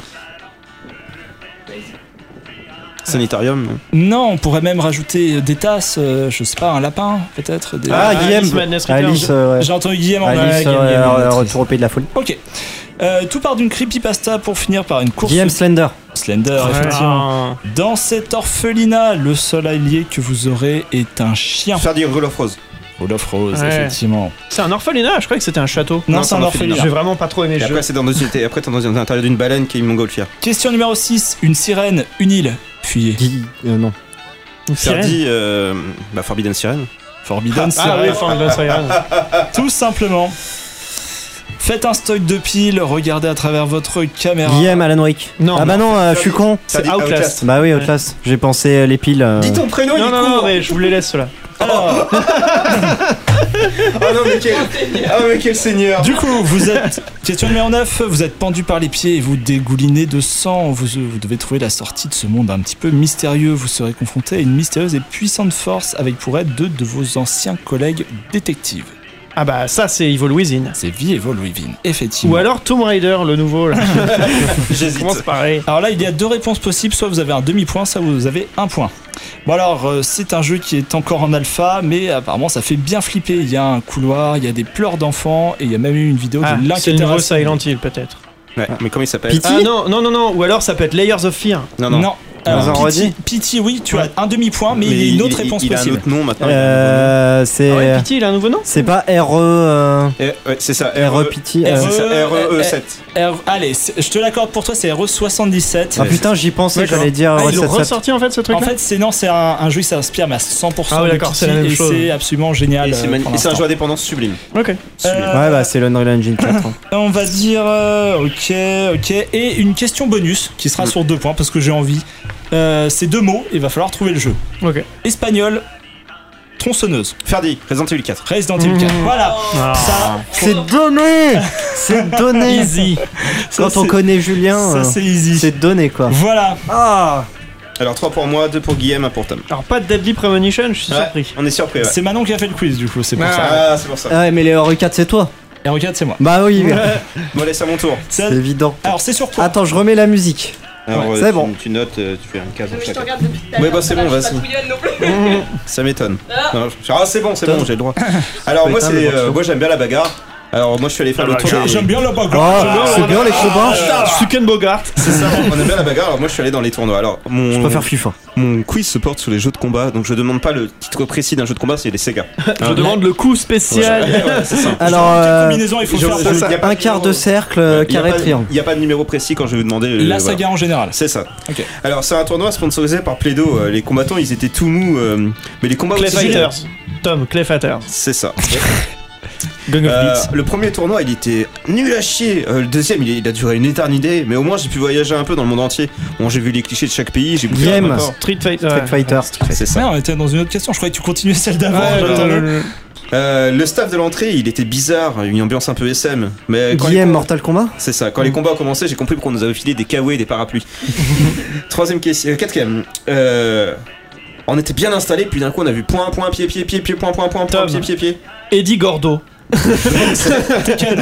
Sanitarium. Non, on pourrait même rajouter des tasses, euh, je sais pas, un lapin, peut-être. Des... Ah, Alice Guillaume. Madness Returns. Alice, euh, ouais. J'ai entendu Guillaume en Alice, ouais, Guillaume, euh, Guillaume, euh, Guillaume. Retour au pays de la folie. Ok. Euh, tout part d'une creepypasta pour finir par une course. Guillaume Slender. Slender, Ouais. effectivement. Dans cet orphelinat, le seul allié que vous aurez est un chien. Ferdi, Rule of Rose. Rule of Rose, Ouais. effectivement. C'est un orphelinat, je croyais que c'était un château. Non, Non, c'est un c'est un orphelinat. J'ai vraiment pas trop aimé Et le jeu. après, c'est dans, t'es- après, t'es dans l'intérieur d'une baleine qui est une montgolfière. Question numéro six. Une sirène, une île. Fuyez. Guy. euh, non. Une sirène. Ferdi, euh, bah, Forbidden Siren. Forbidden Ah oui, Siren. Forbidden Siren. Tout simplement. Faites un stock de piles, regardez à travers votre caméra. Guillaume, Alan Wake. Non. Ah bah non, euh, je suis con. C'est Ferdi, Outlast. Bah oui, Outlast. J'ai pensé euh, les piles. euh, Dis ton prénom, il Non, est non, non, court. mais je vous les laisse ceux-là. Alors, Ah non, mais quel, ah, mais quel seigneur. du coup, vous êtes. Question numéro neuf. Vous êtes pendu par les pieds et vous dégoulinez de sang. Vous, vous devez trouver la sortie de ce monde un petit peu mystérieux. Vous serez confronté à une mystérieuse et puissante force avec pour aide deux de vos anciens collègues détectives. Ah bah ça c'est Evil Within. C'est V Evil Within, effectivement. Ou alors Tomb Raider, le nouveau là. J'hésite. Commence pareil. Alors là, il y a deux réponses possibles. Soit vous avez un demi-point, soit vous avez un point. Bon alors, euh, c'est un jeu qui est encore en alpha, mais apparemment ça fait bien flipper. Il y a un couloir, il y a des pleurs d'enfants, et il y a même eu une vidéo Ah, de c'est le nouveau l'inquiétation. Silent Hill peut-être. Ouais, mais comment il s'appelle? Pity. Ah non, non, non, non. Ou alors ça peut être Layers of Fear. Non, non. Non. Alors, Vous en Pity, redis Pity, oui, tu Ouais. as un demi-point, mais, il y a une autre réponse il, il possible. a un autre nom maintenant. il a un Euh, c'est. Ah ouais, Pity, il a un nouveau nom? C'est pas R E. euh, nouveau nom. Eh, ouais, c'est ça. R E Pity. R E. euh, C'est ça, R E Euh, E sept. R- Allez, c'est- je te l'accorde pour toi, c'est R E soixante-dix-sept. Ah putain, j'y pensais, D'accord. j'allais dire Ah, ouais, ils l'ont sept sept. ressorti en fait ce truc En là. fait, c'est non, c'est un, un jeu qui s'inspire mais à cent pour cent Ah ouais, de d'accord, Pity, c'est la même et chose. c'est absolument génial. Et c'est euh, magni- pour et c'est un l'instant. jeu indépendant sublime. Ok. Sublime. Euh, Ouais, bah c'est le Unreal Engine quatre. hein. On va dire euh, ok, ok, et une question bonus qui sera sur deux points parce que j'ai envie. Euh, c'est deux mots, il va falloir trouver le jeu. Ok. Espagnol, tronçonneuse. Ferdi, Resident Evil quatre. Resident Evil quatre. Voilà. Ah. Ça, C'est donné. C'est donné. easy. Quand Ça, on c'est- connaît Julien, ça euh, c'est easy. c'est donné quoi. Voilà. Ah. Alors trois pour moi, deux pour Guillaume, un pour Tom. Alors pas de Deadly Premonition, je suis Ouais, surpris. on est surpris. Ouais. C'est Manon qui a fait le quiz du coup, c'est pour ça. Ah, c'est pour ça. Ah ouais, mais les R E quatre c'est toi. Et regarde, c'est moi. Bah oui. mais Bon, laisse à mon tour. C'est C'est- évident. Alors c'est sur quoi Attends, je remets la musique. Alors, Ouais, euh, c'est tu- bon. Tu notes, euh, tu fais un case en Je te chacun. regarde depuis tout à Ouais, l'heure. bah, c'est bon, Je suis vas-y. pas touillonne non plus. Ça m'étonne. Ah. Non, je- Ah, c'est bon, c'est bon, j'ai le droit. Alors, moi, Putain, c'est, mais euh, bon, moi, j'aime bien la bagarre. Alors, moi, je suis allé faire le tour. J'aime des- j'aime bien la Oh, bagarre. c'est bien les combats. Suken Bogart. C'est ça, on aime bien la bagarre. Alors, moi, je suis allé dans les tournois. Alors, mon, Je préfère FIFA. mon quiz se porte sur les jeux de combat. Donc, je demande pas le titre précis d'un jeu de combat, c'est les Sega. Je demande le coup spécial. Ouais, ouais, c'est ça. Alors, Quelle euh, combinaison il faut je- faire je- pour y a pas un de quart de numéro. cercle, Il y a carré, pas- triangle. Il n'y a pas de numéro précis quand je vais vous demander. euh, la voilà. saga en général. C'est ça. Ok. Alors, c'est un tournoi sponsorisé par Play-Doh. Euh, Les combattants, ils étaient tout mous. euh, mais les combats Clay aussi. Fighters. Tom, Clay Fighters. C'est ça. Gang of Euh, Beats. le premier tournoi il était nul à chier. Euh, le deuxième il, il a duré une éternité. Mais au moins j'ai pu voyager un peu dans le monde entier. Bon, j'ai vu les clichés de chaque pays. J'ai bouffé un Game. rapport. Street Fighter. Street Fighter. C'est Mais ça. on était dans une autre question. Je croyais que tu continuais celle d'avant. Ouais, j'attends le- le- le- Euh, le staff de l'entrée il était bizarre. Une ambiance un peu S M. Mais quand les Guillaume, com- Mortal Kombat. C'est ça. Quand les combats ont commencé, j'ai compris pourquoi on nous avait filé des K O et des parapluies. Troisième question. euh, Quatrième. Euh, on était bien installés. Puis d'un coup on a vu point, point, pied, pied, pied, pied, point, point, point, point, Tom. pied, pied, pied. Eddie Gordo. Tekken.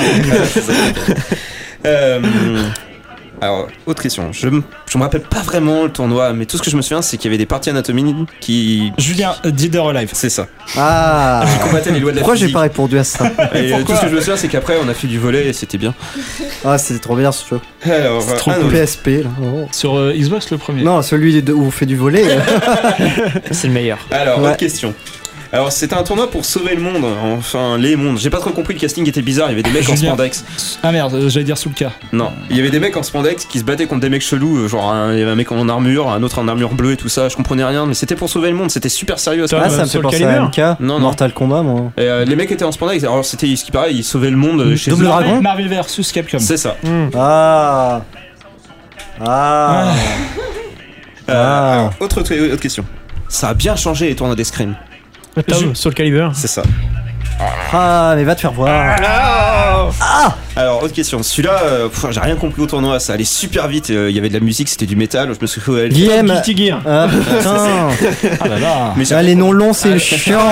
Euh, alors, autre question. Je, m- je me rappelle pas vraiment le tournoi, mais tout ce que je me souviens, c'est qu'il y avait des parties anatomie qui. Julien, euh, Dead or Alive. C'est ça. Ah. Qui combattaient les lois de la Pourquoi j'ai physique. pas répondu à ça? Et euh, tout ce que je me souviens, c'est qu'après, on a fait du volet et c'était bien. Ah, c'était trop bien ce jeu. Alors, C'est trop un cool. autre. P S P là. Oh. Sur euh, Xbox le premier. Non, celui de- où on fait du volet. euh. C'est le meilleur. Alors, Ouais. autre question. Alors c'était un tournoi pour sauver le monde, enfin les mondes. J'ai pas trop compris, le casting était bizarre, il y avait des mecs en Julien. spandex. Ah merde, euh, j'allais dire sous le cas. Non, il y avait des mecs en spandex qui se battaient contre des mecs chelous, euh, genre un, il y avait un mec en armure, un autre en armure bleue et tout ça, je comprenais rien, mais c'était pour sauver le monde, c'était super sérieux à ce Ah, moment-là. ça me fait penser à M K, Non, non. Mortal Kombat, moi. Et, euh, les mecs étaient en spandex, alors c'était ce qui paraît, ils sauvaient le monde euh, chez Double eux. Dragon Marvel versus Capcom. C'est ça. Ah Ah Euh, alors, autre, autre question. Ça a bien changé les tournois d'escrime. Tom, Soul Calibur. C'est ça. Ah, mais va te faire voir. Ah Alors, autre question. Celui-là, euh, pff, j'ai rien compris au tournoi. Ça allait super vite. Il euh, y avait de la musique, c'était du métal. Je me suis cru. Guillaume. Guilty Gear. Ah putain. Ah là là. Mais Ah, les noms longs, c'est chiant.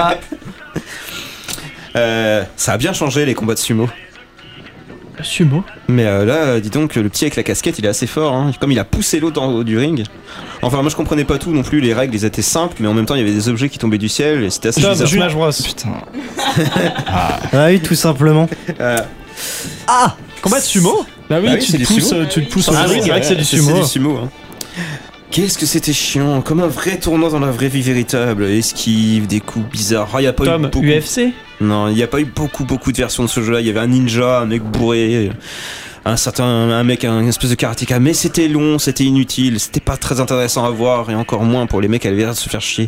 euh, ça a bien changé les combats de sumo. Sumo. Mais euh, là, dis donc, le petit avec la casquette, il est assez fort. Hein. Comme il a poussé l'autre en haut du ring. Enfin, moi je comprenais pas tout non plus. Les règles, elles étaient simples, mais en même temps, il y avait des objets qui tombaient du ciel et c'était assez Tom, bizarre. Smash Bros. Putain. Ah oui, tout simplement. Euh, Ah Combat de sumo. Bah oui, Bah oui, tu, c'est te du pousses, sumo. tu te pousses au Ah oui, ring. c'est vrai que c'est du c'est sumo. du sumo. Hein. Qu'est-ce que c'était chiant, comme un vrai tournoi dans la vraie vie véritable. Esquive, des coups bizarres. Ah, y a pas eu Tom, beaucoup. U F C. Non, il n'y a pas eu beaucoup beaucoup de versions de ce jeu-là. Il y avait un ninja, un mec bourré, un certain un mec, un espèce de karatéka, mais c'était long, c'était inutile, c'était pas très intéressant à voir et encore moins pour les mecs qui avaient l'air de se faire chier.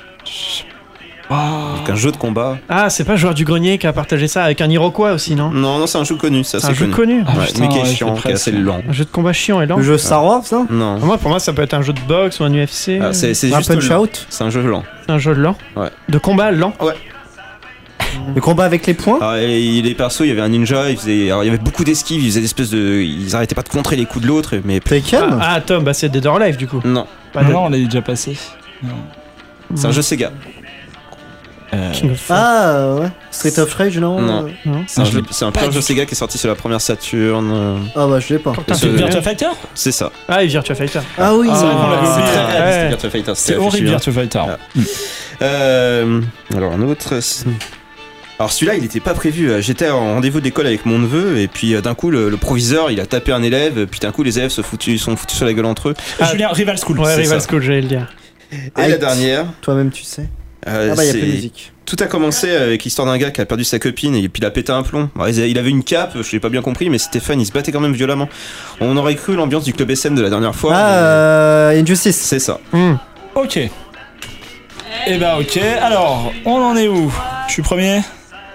Donc un jeu de combat. Ah, c'est pas Joueur du Grenier qui a partagé ça avec un Iroquois aussi, non? Non, non, c'est un jeu connu, ça. C'est un jeu connu. Ah, Ouais, putain, mais qui est ouais, chiant, c'est qui est assez presque. lent. Un jeu de combat chiant et lent. Le jeu Star Wars, ça Non. Moi, pour moi, ça peut être un jeu de boxe ou un U F C. Ah, c'est c'est Un juste Punch lent. Out. C'est un jeu lent. un jeu lent. Ouais. De combat lent. Le combat avec les points. Alors, et les persos, il y avait un ninja, il faisait, alors, il y avait beaucoup d'esquives, ils faisaient des espèces de, ils arrêtaient pas de contrer les coups de l'autre, mais Taken. Ah, ah, Tom, bah c'est Dead or Alive du coup. non, Pas Non, de- non, on l'a déjà passé. Non. c'est un jeu Sega. Euh, King of Fighters. Ah ouais. Street of Rage, non Non. euh, Non. C'est un, Ah, jeu- je c'est un pas pur du jeu tout. Sega qui est sorti sur la première Saturn. euh, Ah bah je l'ai pas. Putain, c'est- c'est Virtua Fighter. C'est ça. Ah, et Virtua Fighter. Ah oui. C'est vrai qu'on l'avait C'est oublié. très réaliste, Ouais. Virtua Fighter. C'est c'était horrible affiché, hein. Virtua Fighter. Ah. Euh, alors un autre. c'est- Alors celui-là, il n'était pas prévu. J'étais en rendez-vous d'école avec mon neveu et puis euh, d'un coup, le, le proviseur, il a tapé un élève. Puis d'un coup, les élèves se foutus, sont foutus sur la gueule entre eux. Ah, Julien, Rival School. Ouais, c'est Rival ça. School, j'allais le dire. Et Ah, la et- dernière. Toi-même tu sais. euh, Ah bah y a c'est- plus de musique. Tout a commencé avec l'histoire d'un gars qui a perdu sa copine et puis il a pété un plomb. Alors, il avait une cape, je l'ai pas bien compris, mais c'était fun, il se battait quand même violemment. On aurait cru l'ambiance du club S M de la dernière fois. Ah mais euh, Injustice. C'est ça. Hmm. Ok. Eh bah ok, alors, on en est où? Je suis premier.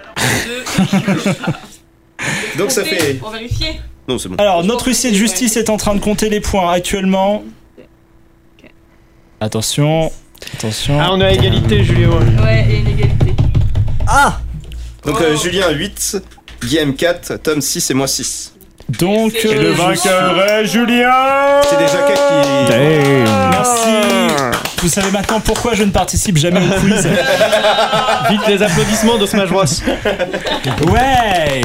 Donc ça fait. Pour vérifier. Non, c'est bon. Alors, notre huissier de justice est en train de compter les points actuellement. Attention, attention. Ah, on est à égalité, Julio. Ouais, et une égalité. Ah Donc euh, Julien huit, Guillaume quatre, Tom six et moi six. Donc, Et euh, le je vainqueur est Julien. C'est déjà Kate qui. Merci. Vous savez maintenant pourquoi je ne participe jamais au quiz. Vite les applaudissements de Smash Bros. Ouais.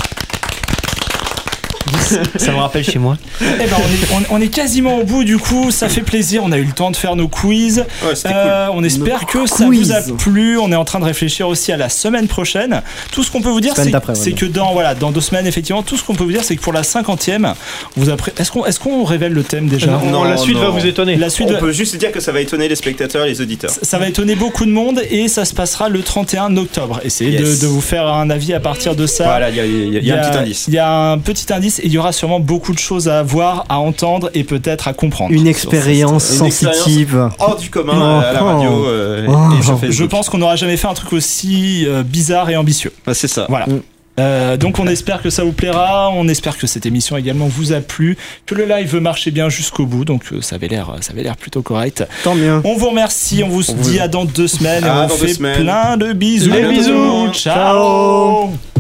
Ça me rappelle chez moi. Eh ben on est, on, on est quasiment au bout du coup, ça fait plaisir, on a eu le temps de faire nos quiz. Ouais, c'était Euh, on espère Nos que ça quiz. vous a plu. On est en train de réfléchir aussi à la semaine prochaine. Tout ce qu'on peut vous dire, Semaine c'est, d'après, ouais, c'est bien. que dans voilà, dans deux semaines, effectivement, tout ce qu'on peut vous dire, c'est que pour la cinquantième, vous après, est-ce qu'on, est-ce qu'on révèle le thème déjà Non, Non, la suite non. va vous étonner. La suite, On va- peut juste dire que ça va étonner les spectateurs et les auditeurs. ça va étonner beaucoup de monde et ça se passera le trente et un octobre. Essayez Yes. de, de vous faire un avis à partir de ça. Voilà, il y a, il y a- il y a un petit indice. Il y a un petit indice et il y aura sûrement beaucoup de choses à voir, à entendre et peut-être à comprendre. Une Sur expérience cette- Une expérience sensitive. hors du commun Oh, à la radio euh, oh. et sur Je Facebook. pense qu'on n'aura jamais fait un truc aussi euh, bizarre et ambitieux. Ah, c'est ça. Voilà. Mm. Euh, donc on espère que ça vous plaira, on espère que cette émission également vous a plu, que le live marchait bien jusqu'au bout, donc euh, ça avait l'air, ça avait l'air plutôt correct. Tant mieux. On vous remercie, on vous On dit vous- à dans deux semaines et Ah, on dans vous deux fait semaines. plein de bisous. Les À bientôt. bisous. Ciao.